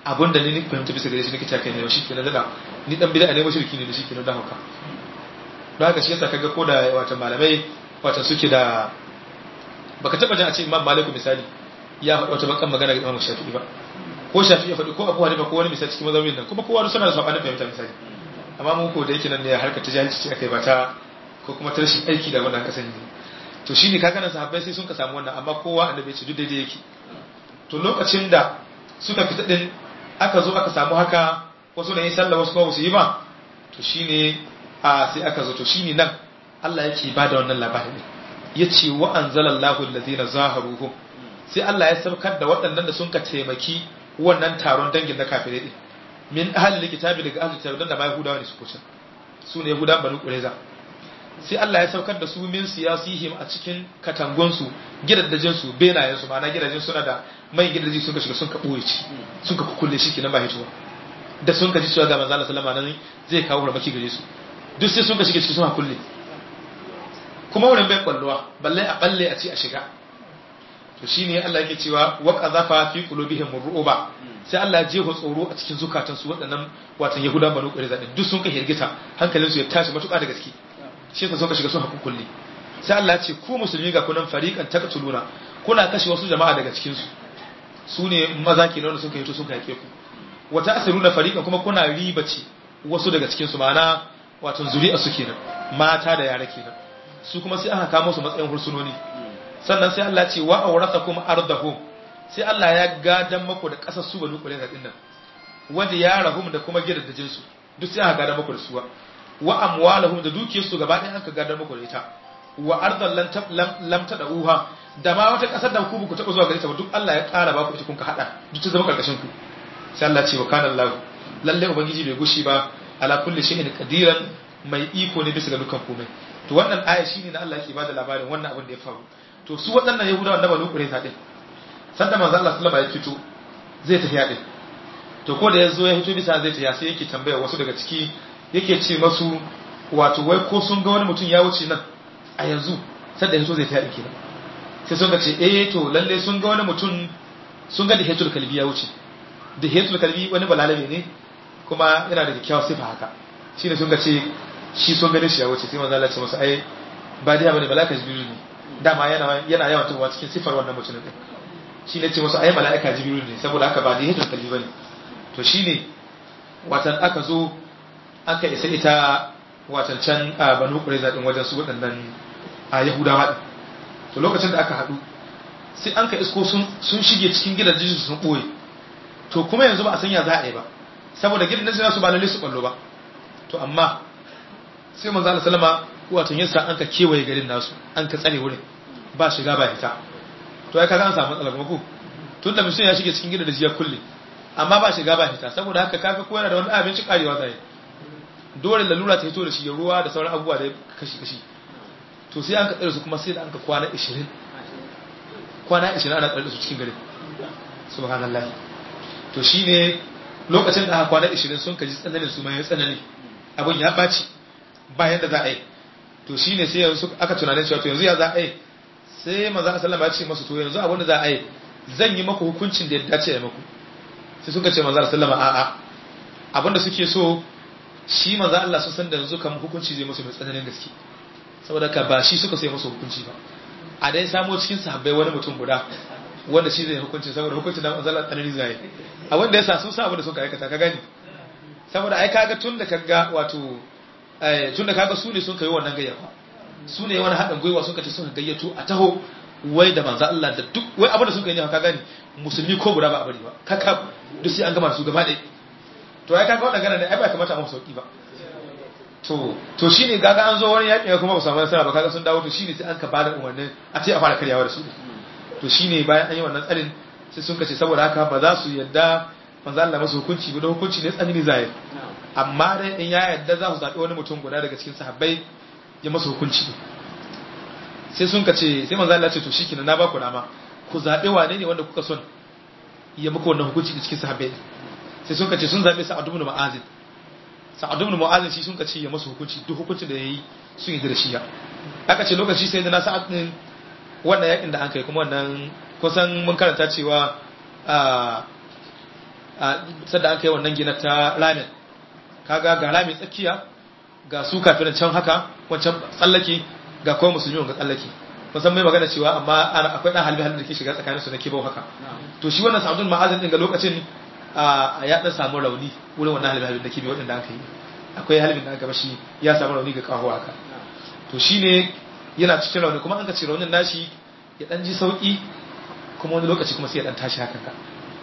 abin da ni fahimta bisa gare shi nake cewa kai ne shi kenan da ni dan bid'a ne mushriki ne da shi kenan da haka don haka shi yasa kaga ko da wata malamai wata suke da baka taba jin a ce Imam Malik misali ya faɗi wata bakan magana ga Imam Shafi'i ba ko Shafi'i ya faɗi ko Abu Hanifa ko wani misali cikin mazhabin nan kuma kowa suna da sabanin fahimta misali amma mu ko da yake nan ne harkar ta jahilci ce akai ba ta ko kuma ta rashin aiki da wannan kasan ne to shine kaga nan sahabbai sai sun ka samu wannan amma kowa annabi ce duk daidai yake to lokacin da suka fita din aka zo aka samu haka wasu da yin sallah wasu kuma su yi ba to shine sai aka zo to shine nan Allah yake ba da wannan labarin ne yace wa anzalallahu allazina zaharuhum sai Allah ya saukar da waɗannan da sun ka taimaki wannan taron dangin na kafirai din min ahli kitabi daga ahli kitabi dan da bai hudawa ne su kucin su ne hudawan banu qurayza sai Allah ya saukar da su min siyasihim a cikin katangonsu gidajensu benayensu ma'ana gidajen suna da mai gidaje sun ka shiga sun ka boye ci sun ka kukulle shi kenan ba hituwa da sun ka ji cewa ga manzo Allah sallallahu alaihi wasallam zai kawo rabaki gare su duk sai sun ka shiga cikin sun kulle kuma wurin bai kwalluwa balle a ci a shiga to shine Allah yake cewa wa qazafa fi qulubihim ru'ba sai Allah ya jeho tsoro a cikin zukatansu waɗannan watan yahudan banu qurayza din duk sun ka hirgita hankalinsu ya tashi matuƙa da gaske shi yasa suka shiga sun haƙun kulle sai Allah ya ce ku musulmi ga kunan fariqan taqtuluna kuna kashe wasu jama'a daga cikin su ne maza kenan da suka yi to suka yake ku wata asiruna fariqan kuma kuna ribaci wasu daga cikin su ma'ana wato zuri'a su kenan mata da yara kenan su kuma sai aka kama su matsayin hursunoni sannan sai Allah ya ce wa awrathakum ardahum sai Allah ya gadan mako da kasar su banu qurayza din nan wanda ya rahum da kuma gidajen su duk sai aka gadan mako da su wa amwalahum da dukiyarsu gaba ɗaya an ka gadar muku da ita wa ardan lam tadauha da ma wata kasar da ku taɓa zuwa gare ta ba duk Allah ya ƙara ba ku ita kun ka hada duk ta zama karkashin ku sai Allah ce wa kana Allah lalle ubangiji bai gushi ba ala kulli shay'in qadiran mai iko ne bisa ga dukkan komai to wannan aya shine na Allah yake bada labarin wannan abin da ya faru to su waɗannan yahudawa da banu qurayza din sanda manzo Allah sallallahu alaihi wasallam ya fito zai tafi din to ko da yazo ya fito bisa zai tafi sai yake tambaya wasu daga ciki yake ce masu wato wai ko sun ga wani mutum ya wuce nan a yanzu sai da hito zai tafi kenan sai sun ga ce to lalle sun ga wani mutum sun ga da hitul kalbi ya wuce da hitul kalbi wani balalabe ne kuma yana da kyakkyawar sifa haka shine sun ga ce shi sun gane shi ya wuce sai manzo Allah ya ce masa ai ba dai bane malaka jibril ne dama yana yawan tuwa cikin sifar wannan mutumin din shine ce masa ai malaka jibril ne saboda haka ba dai hitul kalbi bane to shine watan aka zo aka isa ita watan can banu qurayza din wajen su waɗannan yahudawa din to lokacin da aka haɗu sai an ka isko sun shige cikin gidajen su sun boye to kuma yanzu ba a sanya za a yi ba saboda gidajen su ba lalle su ballo ba to amma sai manzo Allah sallama wato yasa an ka kewaye garin nasu an ka tsare wurin ba shiga ba fita to ai kaga an samu matsala kuma ko tunda mutum ya shige cikin gidajen ya kulle amma ba shiga ba fita saboda haka kaga ko yana da wani abinci karewa zai dole lalura ta fito da shi ruwa da sauran abubuwa da kashi to sai an ka tsare su kuma sai da an ka kwana 20 ana tsare da su cikin garin subhanallah to shine lokacin da aka kwana 20 sun kaji tsananin su mai tsanani abun ya baci bayan da za a yi to shine sai yanzu aka tunanin cewa to yanzu ya za a yi sai manzo sallama ya ce masu to yanzu abin da za a yi zan yi maku hukuncin da ya dace ya maku sai suka ce manzo sallama a'a abinda suke so shi manzo Allah sun san da yanzu kan hukunci zai musu mai tsananin gaske saboda ka ba shi suka sai musu hukunci ba a dai samo cikin sahabbai wani mutum guda wanda shi zai hukunci saboda hukuncin da manzo Allah tsanani zai a wanda yasa sun sa abin da suka aikata ka gani saboda ai kaga tun da kaga wato tun da kaga su ne sun kai wannan gayyafa su ne wani haɗin gwiwa sun kace sun gayyato a taho wai da manzo Allah da duk wai abin da sun kai ne ka gani musulmi ko guda ba a bari ba kaka duk sai an gama su gaba ɗaya to ai kaga wannan gana ne ai ba kamata a musu sauki ba to shine gaga an zo wani yaƙi kuma ba samu nasara ba kaga sun dawo to shine sai an ka bada umarni a ce a fara karyawa da su to shine bayan an yi wannan tsarin sai sun kace saboda haka ba za su yadda manzo Allah masu hukunci ba da hukunci ne tsanani zai amma dai in ya yadda za su zaɓi wani mutum guda daga cikin sahabbai ya masa hukunci sai sun kace sai manzo Allah ya ce to shikenan na ba ku dama ku zaɓi wane ne wanda kuka son ya muku wannan hukunci cikin sahabbai sai sun kace sun zaɓe Sa'ad ibn Mu'adh Sa'ad ibn Mu'adh shi sun kace ya masa hukunci duk hukuncin da yayi sun yi da shi ya aka ce lokaci sai da na Sa'ad din wannan yakin da an kai kuma wannan kusan mun karanta cewa sadda an kai wannan gina ta ramin kaga ga ramin tsakiya ga su kafirin can haka wancan tsallake ga kawai musulmi ga tsallake musan mai magana cewa amma akwai dan halbi halin da ke shiga tsakanin su na kibau haka to shi wannan sa'adun ma'azin din ga lokacin ya dan samu rauni wurin wannan halbi halin da ke bi wadanda aka yi akwai halbin da aka bashi ya samu rauni ga kawo haka to shine yana cikin rauni kuma an ka ce raunin nashi ya dan ji sauki kuma wani lokaci kuma sai ya dan tashi hakan ka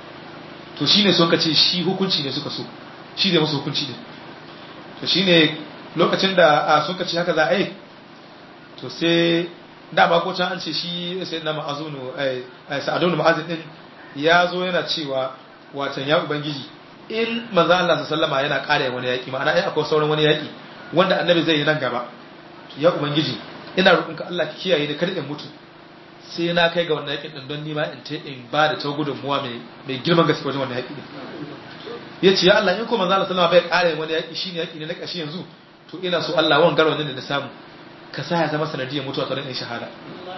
to shine so ka ce shi hukunci ne suka so shi ne musu hukunci ne to shine lokacin da sun ka ce haka za a yi to sai da ba ko can an ce shi sai na ma'azunu sa'adunu ma'azin din ya zo yana cewa watan ya ubangiji in manzo Allah sallama yana ƙara wani yaki ma'ana ai akwai sauran wani yaki wanda annabi zai yi nan gaba ya ubangiji ina roƙonka Allah ki kiyaye ni kada in mutu sai na kai ga wannan yakin din don nima in ba da ta gudunmuwa mai girman gaske wajen wannan yaki din yace ya Allah in ko manzo Allah sallama bai ƙara wani yaki shine yaki ne na ƙashi yanzu to ina so Allah wan garwa ne da na samu ka sa ya zama sanadiyar mutuwa tare da shahada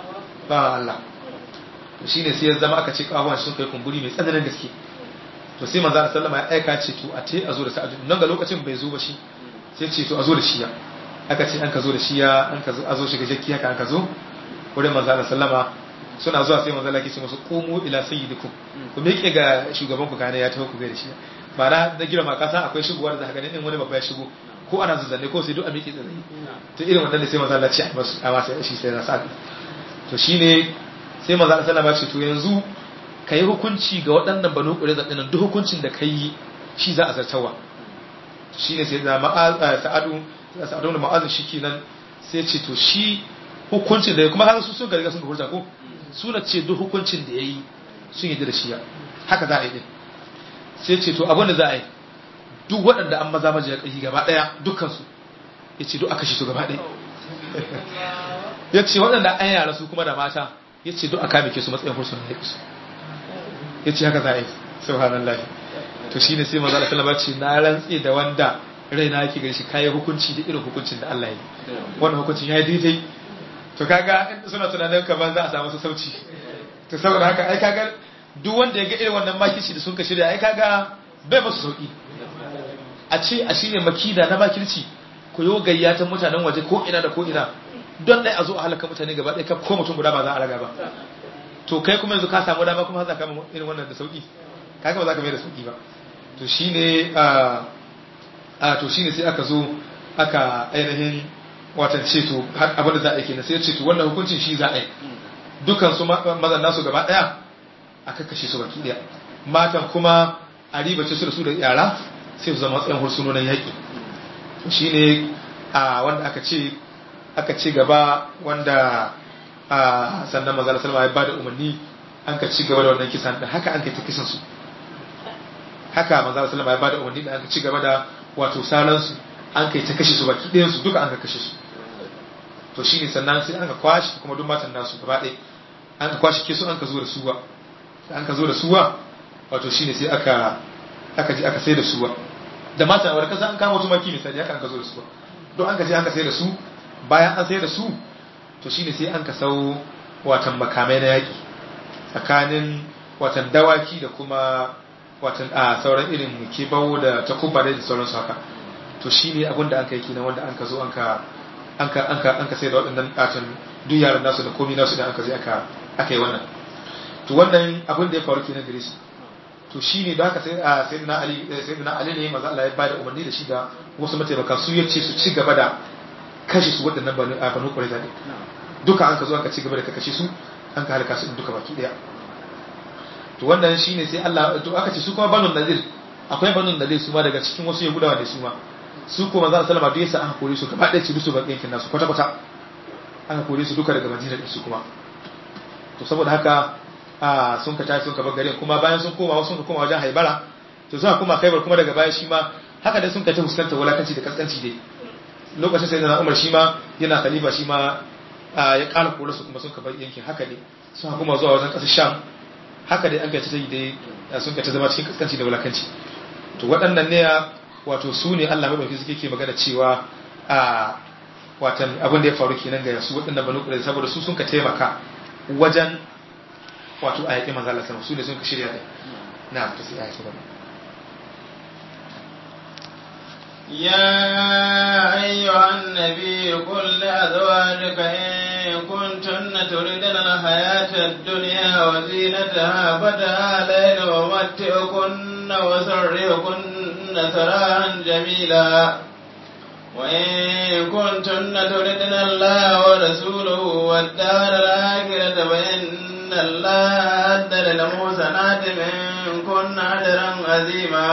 ba Allah to shine sai ya zama aka ce kawon sun kai kumburi mai tsananin gaske to sai manzo Allah sallama ya aika ce to a te a zo da sa'adu nan ga lokacin bai zo ba shi sai ce to a zo da shi ya aka ce an ka zo da shi ya an ka zo a zo shiga jakki haka an ka zo wurin manzo Allah sallama suna zuwa sai manzo Allah ke ce musu qumu ila sayyidikum ku miƙe ga shugaban ku kana ya tawo ku ga da shi ba na girma ka san akwai shigowa da zaka ganin in wani babba ya shigo ko ana zuzzanne ko sai duk a miƙe tsaye to irin wannan da sai manzo Allah ce a masa shi sai na sa to shine sai manzo Allah sallama ce to yanzu kai hukunci ga waɗannan banu qurayza dinnan duk hukuncin da kai shi za a zartawa shine sai da sa'adu da ma'azin shikenan sai ce to shi hukuncin da kuma har su sun garga sun hurta ko suna ce duk hukuncin da yayi sun yi da shi haka za a yi din sai ce to abin da za a yi duk waɗanda an maza majiya ƙarfi gaba ɗaya dukkansu ya ce duk aka shi su gaba ɗaya ya ce waɗanda an yara su kuma da mata ya ce duk aka mike su matsayin hursun ya su ya ce haka za a yi subhanallah to shine sai maza da sallama ce na rantse da wanda raina yake gari shi kayan hukunci da irin hukuncin da Allah ya yi wannan hukuncin ya yi daidai to kaga suna tunanin kamar za a samu su sauci to saboda haka ai kaga duk wanda ya ga irin wannan makici da sun ka shirya ai kaga bai masu sauki a ce a shirya makida na makirci ko yo gayyatan mutanen waje ko ina da ko ina don dai a zo a halaka mutane gaba ɗaya ko mutum guda ba za a raga ba to kai kuma yanzu ka samu dama kuma za ka kama irin wannan da sauki kaga ba za ka mai da sauki ba to shine to shine sai aka zo aka ainihin watan ce to abin da za a yi kenan sai ya ce to wannan hukuncin shi za a yi dukan su mazan nasu gaba ɗaya aka kashe su baki ɗaya matan kuma a ribace su da su da yara sai su zama tsayin hursunonin yaƙi shi ne wanda aka ce gaba wanda sannan mazala salama ya ba da umarni an ka ci gaba da wannan kisan da haka an ka ta kisan su haka mazala salama ya ba da umarni da an ka ci gaba da wato salansu an ka yi ta kashe su baki ɗayansu duka an ka kashe su to shi ne sannan sai an ka kwashe kuma duk matan nasu gaba ɗaya an ka kwashe kesu an ka zo da suwa an ka zo da suwa wato shi ne sai aka je aka sai da suwa da mata wadda kasa an kama tumaki misali haka an ka zo da suwa don an ka je an ka sai da su bayan an sai da su to shine sai an ka sau watan makamai na yaki tsakanin watan dawaki da kuma watan sauran irin kibawo da takuba da sauransu haka to shine abin da an kai kenan wanda an ka zo an ka sai da waɗannan ɗatan duk yaran nasu da komi nasu da an ka zai aka yi wannan to wannan abin da ya faru kenan gare su to shi ne da haka sayyidina ali ne maza Allah ya bada umarni da shi da wasu mataimaka su yace su ci gaba da kashe su waɗannan banu qurayza ne duka an ka zo aka ci gaba da kashe su an ka halaka su duka baki daya to wannan shine sai Allah to aka ce su kuma banu nadir akwai banu nadir su ma daga cikin wasu yahudawa ne su ma su kuma manzo sallama da yasa aka kore su gaba daya ci su ba yankin nasu kwata kwata aka kore su duka daga Madina din su kuma to saboda haka sun ka tashi sun ka bar garin kuma bayan sun koma wajen Haibara to suna koma Khaibar kuma daga baya shi ma haka dai sun ka ta fuskanta wulakanci da kaskanci dai lokacin sai da Umar shi ma yana khalifa shi ma ya kara kore su kuma sun ka bar yankin haka ne sun kuma zuwa wajen kasar Sham haka dai an kai ta yi dai sun ka ta zama cikin kaskanci da wulakanci to waɗannan ne wato su ne Allah madauki suke ke magana cewa watan abin da ya faru kenan ga su waɗannan banu Qurayza saboda su sun ka taimaka wajen wato a yaƙi manzo Allah sallallahu alaihi wasallam su ne sun ka shirya da na ta sai ayatu gaba يا أيها النبي قل لأزواجك إن كنتن تردن الحياة الدنيا وزينتها فتعالين ومتعكن وسرحكن سراحا جميلا وإن كنتن تردن الله ورسوله والدار الآخرة فإن الله أعد للمحسنات منكن أجرا عظيما.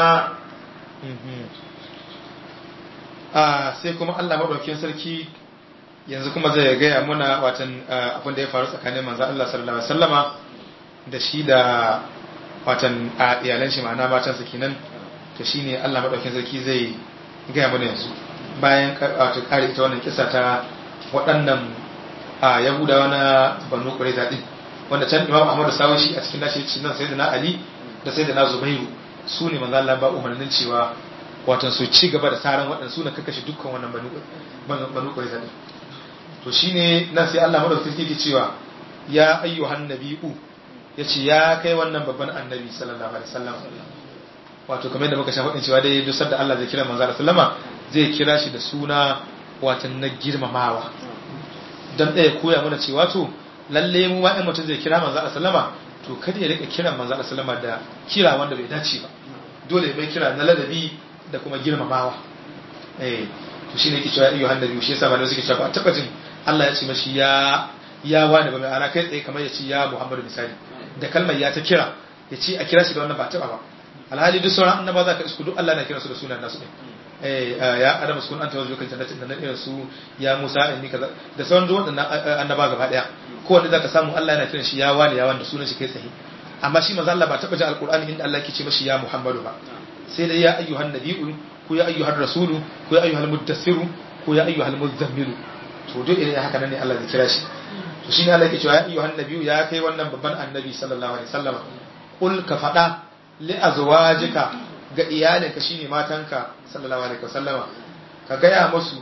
sai kuma Allah madaukakin sarki yanzu kuma zai gaya muna watan abin da ya faru tsakanin manzo Allah sallallahu alaihi wasallama da shi da watan iyalan shi ma'ana matan sa kenan to shine Allah madaukakin sarki zai gaya mana yanzu bayan wato kare ita wannan kissa ta waɗannan Yahudawa na Banu Qurayza din wanda can Imam Ahmad Sawashi a cikin nashi nan Sayyidina Ali da Sayyidina Zubairu su ne manzo Allah ba umarnin cewa watan su ci gaba da saran waɗanda suna kakashe dukkan wannan banu ƙwarisa ɗin to shi ne nan sai Allah madaukakin sarki cewa ya ayyuhan nabi'u ya ce ya kai wannan babban annabi sallallahu alaihi wasallam wato kamar yadda muka sha faɗin cewa dai duk da Allah zai kira manzo sallama zai kira shi da suna watan na girmamawa dan ɗaya koya mana cewa to lalle mu ma in mutum zai kira manzo sallama to kada ya rika kiran manzo sallama da kira wanda bai dace ba dole bai kira na ladabi da kuma girmamawa to shine yake cewa ayyuhan nabi shi yasa malamai suke cewa ba taba jin Allah ya ce mashi ya wani ba mai ana kai tsaye kamar ya ce ya Muhammadu misali da kalmar ya ta kira ya ce a kira shi da wannan ba taba ba alhali duk sauran annaba za ka isku duk Allah na kira su da sunan nasu ne ya Adam sukun anta wazu kan jannati da nan irin su ya Musa inni kaza da sauran duk wadannan annaba gaba daya kowanne zaka samu Allah yana kiran shi ya wani da sunan shi kai tsaye amma shi manzo Allah ba taba ji alqur'ani inda Allah yake ce mashi ya Muhammadu ba sai dai ya ayyuhan nabiyyu ko ya ayyuhar rasulu ko ya ayyuhal mudassiru ko ya ayyuhal muzammilu to duk irin haka nan ne Allah zai kira shi to shine Allah yake cewa ya ayyuhan nabiyyu ya kai wannan babban annabi sallallahu alaihi wasallam kul ka fada li azwajika ga iyalinka shine matanka sallallahu alaihi wasallama ka gaya musu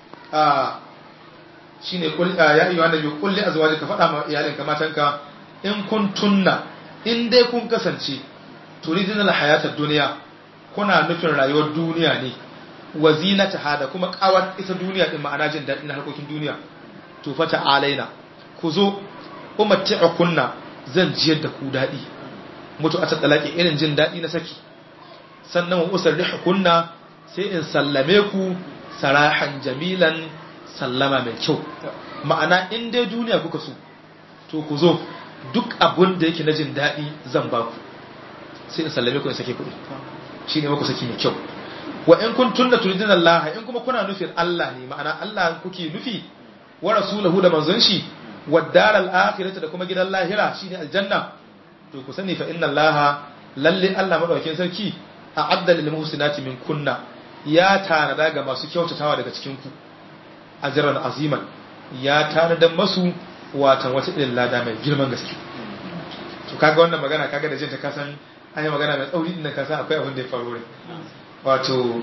shine kul ya ayyuhan nabiyyu kul li azwajika fada ma iyalinka matanka in kuntunna in dai kun kasance turidinal hayatad dunya kuna nufin rayuwar duniya ne wa zinataha da kuma kawar ita duniya din ma'ana jin daɗi na harkokin duniya to fa ta'alaina ku zo umatti'ukunna zan jiyar da ku daɗi mutu a talaki irin jin daɗi na saki sannan wa usarrihukunna sai in sallame ku sarahan jamilan sallama mai kyau ma'ana in dai duniya kuka so to ku zo duk abun da yake na jin daɗi zan ba ku sai in sallame ku in sake kuɗi shi ne maku saki mai kyau wa in kuntunna turidina Allah in kuma kuna nufin Allah ne ma'ana Allah kuke nufi wa rasulahu da manzon shi wa daral akhirati da kuma gidan lahira shine aljanna to ku sani fa inna Allah lalle Allah madaukakin sarki a'adda lil muhsinati min kunna ya tanada ga masu kyautatawa daga cikin ku ajran aziman ya tanada masu watan wata irin lada mai girman gaske to kaga wannan magana kaga da jinta kasan an yi magana mai tsauri din ka san akwai abin da ya faru ne wato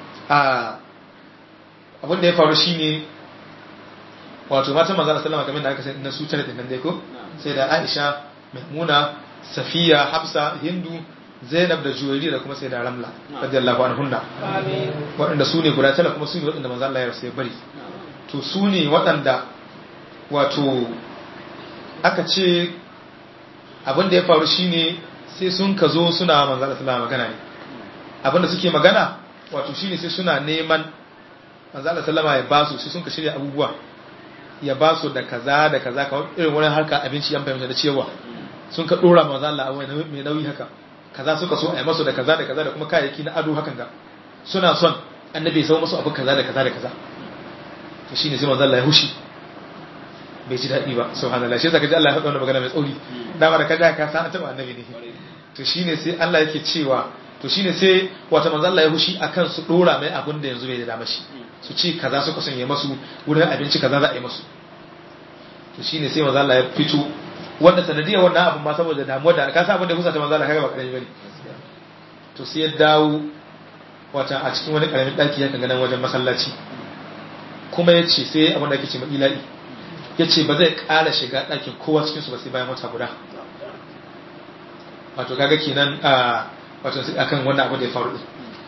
abin da ya faru shine wato matan manzo sallama kamar da aka san na su tare din nan dai ko sai da Aisha Maimuna Safiya Hafsa Hindu Zainab da Juwairi da kuma sai da Ramla radiyallahu anhunna waɗanda su ne guda tara kuma su ne waɗanda manzo Allah ya rasu ya bari to su ne waɗanda wato aka ce abin da ya faru shine sai sun ka zo suna manzo Allah sallallahu magana ne abinda suke magana wato shine sai suna neman manzo Allah sallama ya basu sai sun ka shirya abubuwa ya basu da kaza da kaza kamar irin wani harka abinci yan fahimta da cewa sun ka dora manzo Allah a wani mai nauyi haka kaza suka so a yi masu da kaza da kaza da kuma kayayyaki na ado hakan ga suna son annabi ya samu masu abu kaza da kaza da kaza to shine sai manzo Allah ya hushi bai ji daɗi ba subhanallah shi yasa kaji Allah ya faɗa wannan magana mai tsauri dama da kaji ka san taba annabi ne to shine sai Allah yake cewa to shine sai wata manzo Allah ya hushi akan su dora mai abin da yanzu bai da dama shi su ci kaza suka sanya masu wurin abinci kaza za a yi masu to shine sai manzo Allah ya fito wanda sanadiyar wannan abin ma saboda damuwa da ka sa abin da kusa ta manzo Allah kaga ba karami bane to sai ya dawo wata a cikin wani karamin daki ya kan ganin wajen masallaci kuma ya ce sai abin da ake ce ma ila'i ya ce ba zai ƙara shiga ɗakin kowa cikinsu ba sai bayan wata guda wato kaga kenan wato sai akan wannan abu da ya faru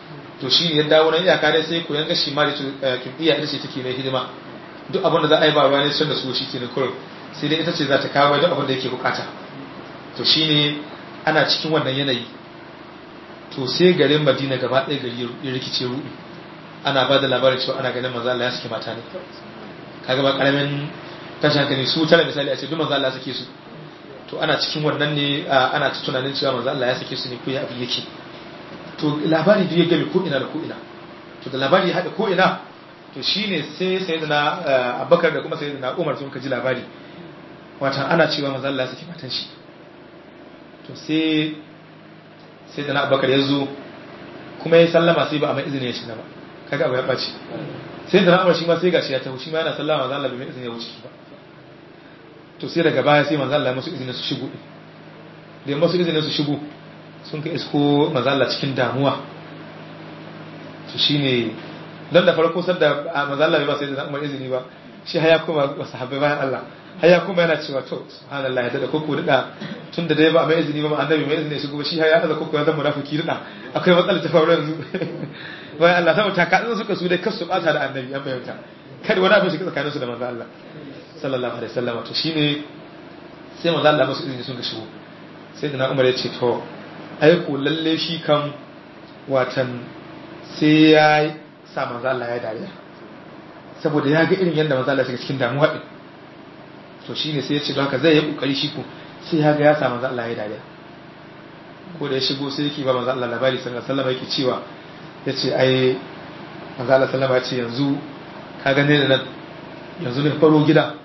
to shi ne ya dawo nan iyaka dai sai ku yanga shi ma da kimiyya ita ce take mai hidima duk abin da za a yi ba ruwa ne sun da su shi kenan kurum sai dai ita ce za ta kawo duk abin da yake bukata to shine ana cikin wannan yanayi to sai garin Madina gaba ɗaya gari ya rikice ruɗi ana ba da labarin cewa ana ganin manzo Allah ya saki mata ne kaga ba karamin tashin hankali su tare misali a ce duk manzo Allah ya sake su to ana cikin wannan ne ana ta tunanin cewa manzo Allah ya sake su ne ko ya abu yake to labari duk ya gabe ko ina da ko ina to da labari ya hada ko ina to shine sai sayyidina Abubakar da kuma sayyidina Umar sun ji labari wata ana cewa manzo Allah ya saki matan shi to sai sayyidina Abubakar ya zo kuma ya sallama sai ba a mai izini ya shiga ba kaga abu ya ɓaci sai da Umar shi ma sai gashi ya taho shi ma yana sallama manzo Allah bai mai izini ya wuce ba to sai daga baya sai manzo Allah ya musu izini su shigo da musu izini su shigo sun kai isko manzo Allah cikin damuwa to shine dan da farko sanda manzo Allah bai ba sai da Umar izini ba shi haya kuma sahabbai bayan Allah haya kuma yana cewa to subhanallahi da koko da tun da dai ba mai izini ba annabi mai izini shigo ba shi haya da koko ya zama munafiki da akwai matsala ta faru yanzu bayan Allah saboda takatsun suka su dai kasu bata da annabi an bayyana kada wani abin shiga tsakaninsu da manzo Allah sallallahu alaihi wasallam to shine sai manzo Allah musu izini sun ga shigo sai da Umar ya ce to ai ko lalle shi kan watan sai ya sa manzo Allah ya dariya saboda ya ga irin yadda manzo Allah shiga cikin damuwa din to shine sai ya ce don haka zai yi kokari shi ko sai ya ga ya sa manzo Allah ya dariya ko da ya shigo sai yake ba manzo Allah labari sallallahu alaihi wasallam yake cewa yace ai manzo Allah sallama ya ce yanzu ka gane da nan yanzu ne faro gida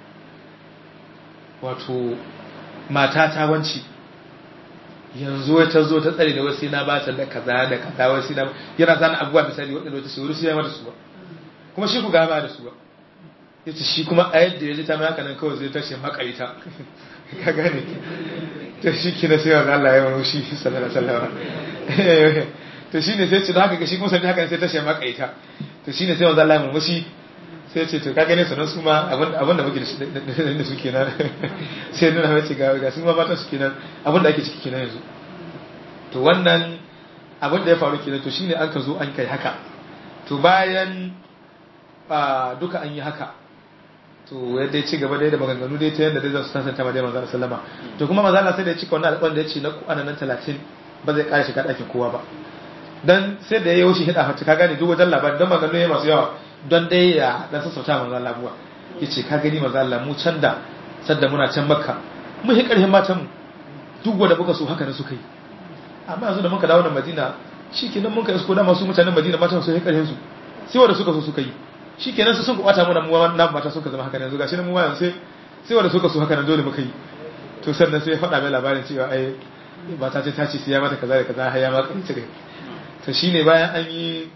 wato mata ta wanci yanzu wai ta zo ta tsare da wasu na ba ta da kaza da kaza wasu na yana zana abubuwa misali waɗanda wata shuru sai ya mata su ba kuma shi ku gaba da su ba yace shi kuma a yadda ya ji ta mai haka nan kawai zai tashi makarita ka gane to shi kina sai wanda Allah ya wani shi sallallahu alaihi wasallam to shine sai ce da haka shi kuma sai haka sai tashi makarita to shine sai wanda Allah ya murmushi sai ce to ka gane su nan su ma abin da muke da su kenan sai nuna mai ga su ma mata su kenan abin da ake ciki kenan yanzu to wannan abin da ya faru kenan to shine an ka zo an kai haka to bayan duka an yi haka to yadda ya ci gaba dai da maganganu dai ta yadda dai za su tantanta ma dai manzo sallama to kuma manzo Allah sai da ya cika wannan alƙawarin da ya ce na Qur'ani nan 30 ba zai ƙara shiga ɗakin kowa ba dan sai da ya yi shi hida hata ka gane duk wajen labarin don maganganu ya masu yawa don dai ya dan sassauta manzo Allah buwa yace ka gani manzo Allah mu can da sadda muna can Makka mu hi karhin matan mu duk wanda muka so haka ne suka yi amma yanzu da muka dawo da Madina shikenan mun ka isko da masu mutanen Madina matan su hi karhin su sai wanda suka so suka yi shikenan su sun kubata mu da mu na mata suka zama haka ne yanzu gashi nan mu ma yanzu sai wanda suka so haka nan dole muka yi to sannan sai ya faɗa mai labarin cewa ai mata ce ta ce sai ya mata kaza da kaza har ya ma kai cire to shine bayan an yi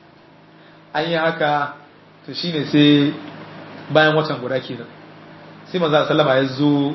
haka to shine sai bayan watan guda kenan sai manzo sallama ya zo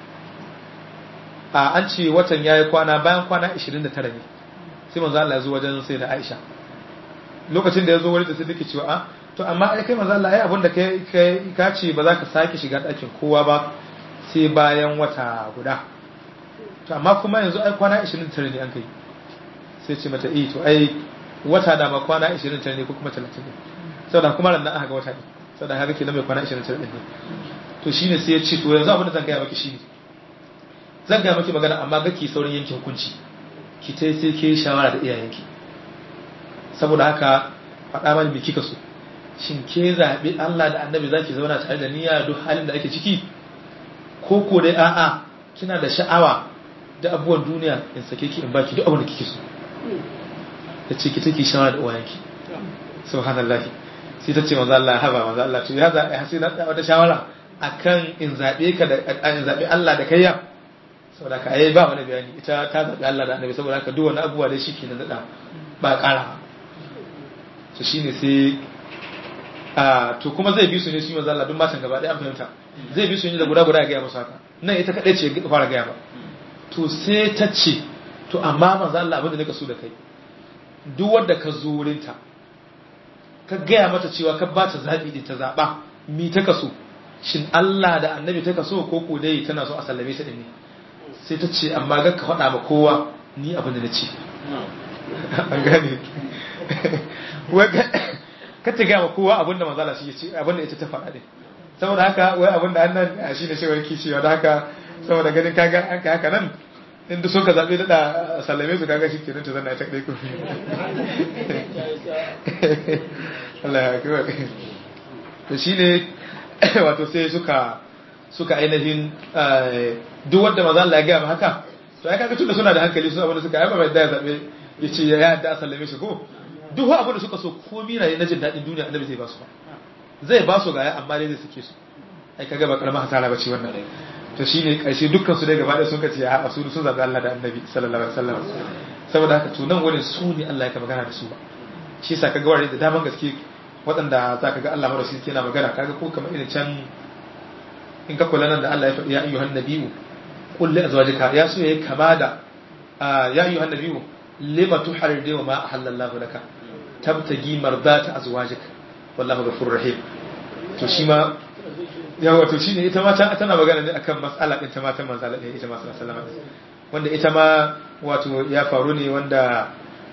an ce watan yayi kwana bayan kwana 29 ne sai manzo Allah ya zo wajen sai da Aisha lokacin da ya zo wurin ta sai take cewa to amma ai kai manzo Allah ai abinda kai ka ce ba za ka sake shiga ɗakin kowa ba sai bayan wata guda to amma kuma yanzu ai kwana 29 ne an kai sai ce mata to ai wata da ba kwana 29 ne ko kuma 30 ne saboda kuma ran nan aka ga wata ne saboda haka kenan mai kwana 29 ne to shine sai ya ce to yanzu abin da zan gaya maki shine zan gaya maki magana amma ga ki saurin yanke hukunci ki tai sai ke shawara da iyayenki saboda haka faɗa mani me kika so shin ke zabi Allah da Annabi zaki zauna tare da niyya duk halin da ake ciki ko ko dai a'a kina da sha'awa da abubuwan duniya in sake ki in baki duk abin da kike so ta ce ki take shawara da uwayenki subhanallahi sai ta ce manzo Allah haba manzo Allah to ya za a hasi na wata shawara akan in zabe ka da in zabe Allah da kaiya saboda ka ai ba wani bayani ita ta zabe Allah da Annabi saboda haka duk wani abubuwa da shike na dada ba ƙara to shine sai to kuma zai bi su ne shi manzo Allah duk matan gaba ɗaya an fahimta zai bi su ne da guda ya ga musu haka nan ita kadai ce fara ga ba to sai ta ce to amma manzo Allah abin da nake so da kai duk wanda ka zo wurinta ka gaya mata cewa ka ba ta zaɓi da ta zaɓa mi ta kaso shin Allah da Annabi ta kaso ko ko dai tana so a sallame ta ne sai ta ce amma ga ka faɗa ma kowa ni abin da na ce an gane ka ta gaya kowa abinda manzala shi ya ce abinda ita ta faɗa ne saboda haka wai abinda annan shi ne shewar kicewa da haka saboda ganin kaga an ka haka nan inda sun ka zaɓe da sallame su kaga shi ke ta zanna ta ɗai kofi Allah ya kiwa to shi ne wato sai suka ainihin duk wanda maza Allah ya gaya ma haka to ya kaga tunda suna da hankali su abinda suka yaba mai da ya zaɓe ya ce ya yadda a sallame shi ko duk abinda suka so komi na jin daɗin duniya annabi zai ba su ba zai ba su gaya amma dai zai suke su ai kaga ba karamar hasara ba ce wannan to shine karshe dukkan su dai gaba ɗaya sun kace ya haɗa su zabi Allah da annabi sallallahu alaihi wasallam saboda haka to nan wurin su ne Allah ya ka magana da su ba shi yasa kaga wurare da daman gaske waɗanda za ka ga Allah mara shi yana magana kaga ko kamar irin can in ka kula nan da Allah ya faɗi ya ayyuhan nabiyyu qul li azwajika ya so yayi kama da ya ayyuhan nabiyyu lima tuharridu ma ahallallahu laka tabtagi mardata azwajika wallahu ghafurur rahim to shi ma yawa to shine ita ma tana magana ne akan mas'ala din ta matan manzo Allah ita ma sallallahu alaihi wasallam wanda ita ma wato ya faru ne wanda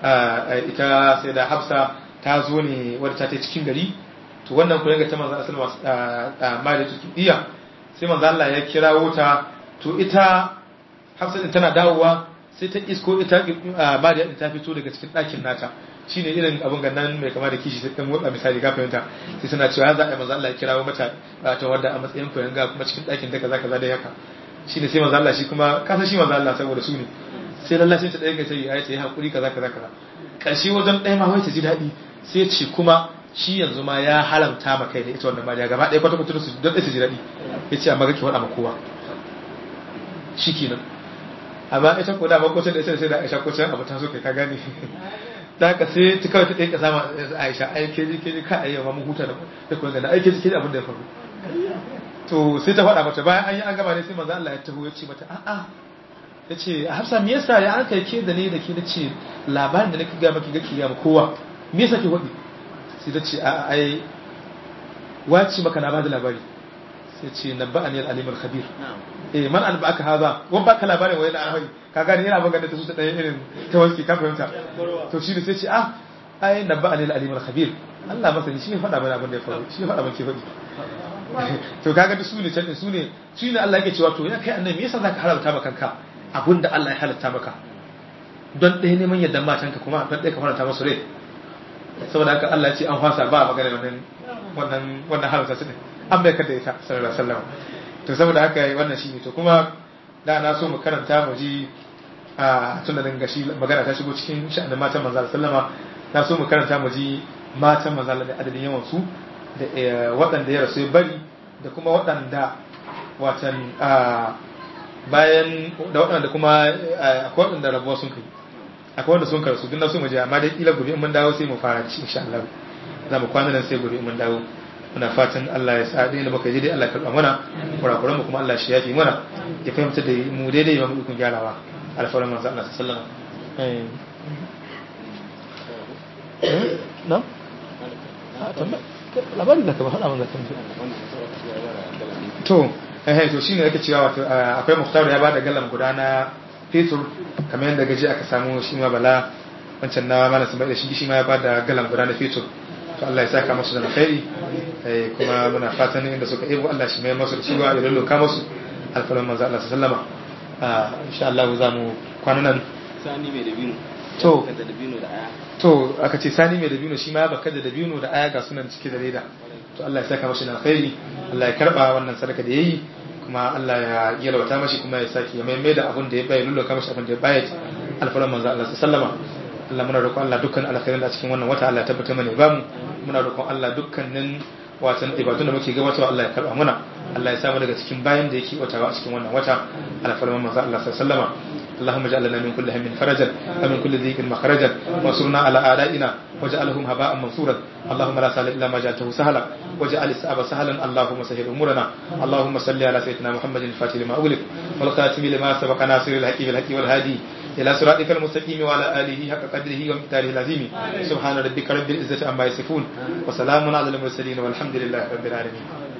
ita sai da Hafsa ta zo ne wadda ta cikin gari to wannan kuren ga ta manzo Allah sallallahu alaihi wasallam ma da tukiya sai manzo Allah ya kirawo ta to ita Hafsa din tana dawowa sai ta isko ita Mariya din ta fito daga cikin ɗakin nata shine irin abin gannan mai kama da kishi sai dan motsa misali ga fahimta sai suna cewa za a yi manzo Allah ya kirawo mata ta wanda a matsayin koyon ga kuma cikin ɗakin ta kaza kaza da haka shine sai manzo Allah shi kuma kasa shi manzo Allah saboda su ne sai lallacin ta ɗaya ga sai ya yi hakuri kaza kaza kaza karshe wajen ɗaya ma wai ta ji daɗi sai ce kuma shi yanzu ma ya haramta ma kai da ita wannan Mariya gaba ɗaya kwata kwata su don ɗaya su ji daɗi ya ce amma kake faɗa ma kowa shi kenan amma ita ko da makocin da ita sai da Aisha ko can abu ta so kai ka gane da haka sai ta kawai ta ɗaya ƙasa ma Aisha ai ke ji ka ayyama mun huta da kuma gana ai ke ji abin da ya faru to sai ta faɗa mata bayan an yi an gama ne sai manzo Allah ya taho ya ce mata a'a ya ce Hafsa me yasa ya an kai ke da ne da ke da ce labarin da nake ga maki ga ki ga kowa me yasa ke faɗi sai ta ce a'a ai wace maka na bada labari sai ce nabba'ani al-alim al-khabir man an ba'aka haza wan baka labarin wai da ahai ka gani yana magana ta su ta ɗaya irin ta wanki ka fahimta to shi ne sai ce ai nabba'ani al-alim al-khabir Allah masani shi ne faɗa mana abin da ya faru shi ne faɗa maki faɗi to kaga duk su ne can su ne Allah yake cewa to ya kai annabi me yasa zaka haramta maka kanka abinda Allah ya halatta maka don ɗaya neman yadda matanka kuma don ɗaya ka faranta masu rai saboda haka Allah ya ce an fasa ba magana wannan haramta su ne an bai kada ita sallallahu alaihi wasallam to saboda haka wannan shine to kuma da na so mu karanta mu ji a tun da gashi magana ta shigo cikin sha'anin matan manzo sallama na so mu karanta mu ji matan manzo da adadin yawan su da waɗanda ya rasu ya bari da kuma waɗanda watan bayan da waɗanda kuma akwai waɗanda rabuwa sun kai akwai wanda sun karsu duk na so mu je amma dai kila gobe in mun dawo sai mu fara ci insha Allah za mu kwana nan sai gobe in mun dawo muna fatan Allah ya sa da muka ji dai Allah ya karba mana kurakuran mu kuma Allah shi yafi mana ya fahimta da mu daidai ba mu ikon gyarawa alfaran manzo Allah sallallahu alaihi wasallam na labarin da ka ba hada mun zakan to shine yake cewa wato akwai Muhtar ya bada galan guda na fetur kamar yadda gaji aka samu shi ma bala wancan na mana sun da shi ma ya bada galan guda na fetur to Allah ya saka musu da alkhairi kuma muna fatan inda suka ebo Allah shi mai masu da su ya lulluka musu alfalan manzo Allah sallama insha Allah za mu kwana nan sani mai dabino to da dabino da aya to aka ce sani mai dabino shi ma baka da dabino da aya ga sunan cike da leda to Allah ya saka mashi da alkhairi Allah ya karba wannan sadaka da yayi kuma Allah ya yalwata mashi kuma ya saki ya maimai da abin da ya bayar lulluka mashi abin da ya bayar alfalan manzo Allah sallama Allah muna roƙon Allah dukkan alkhairin da cikin wannan wata Allah ya tabbata mana ba mu muna roƙon Allah dukkanin watan ibadun da muke gabatarwa Allah ya karba muna Allah ya samu daga cikin bayan da yake watawa a cikin wannan wata alfalan manzo Allah sallama اللهم اجعل لنا من كل هم فرجا ومن كل ضيق مخرجا وانصرنا على اعدائنا واجعلهم هباء منصورا اللهم لا سهل الا ما جعلته سهلا واجعل الصعب سهلا اللهم سهل امورنا اللهم صل على سيدنا محمد الفاتح لما اغلق والخاتم لما سبق ناصر الحق بالحق والهادي الى صراطك المستقيم وعلى اله حق قدره ومقداره العظيم سبحان ربك رب العزه عما يصفون وسلام على المرسلين والحمد لله رب العالمين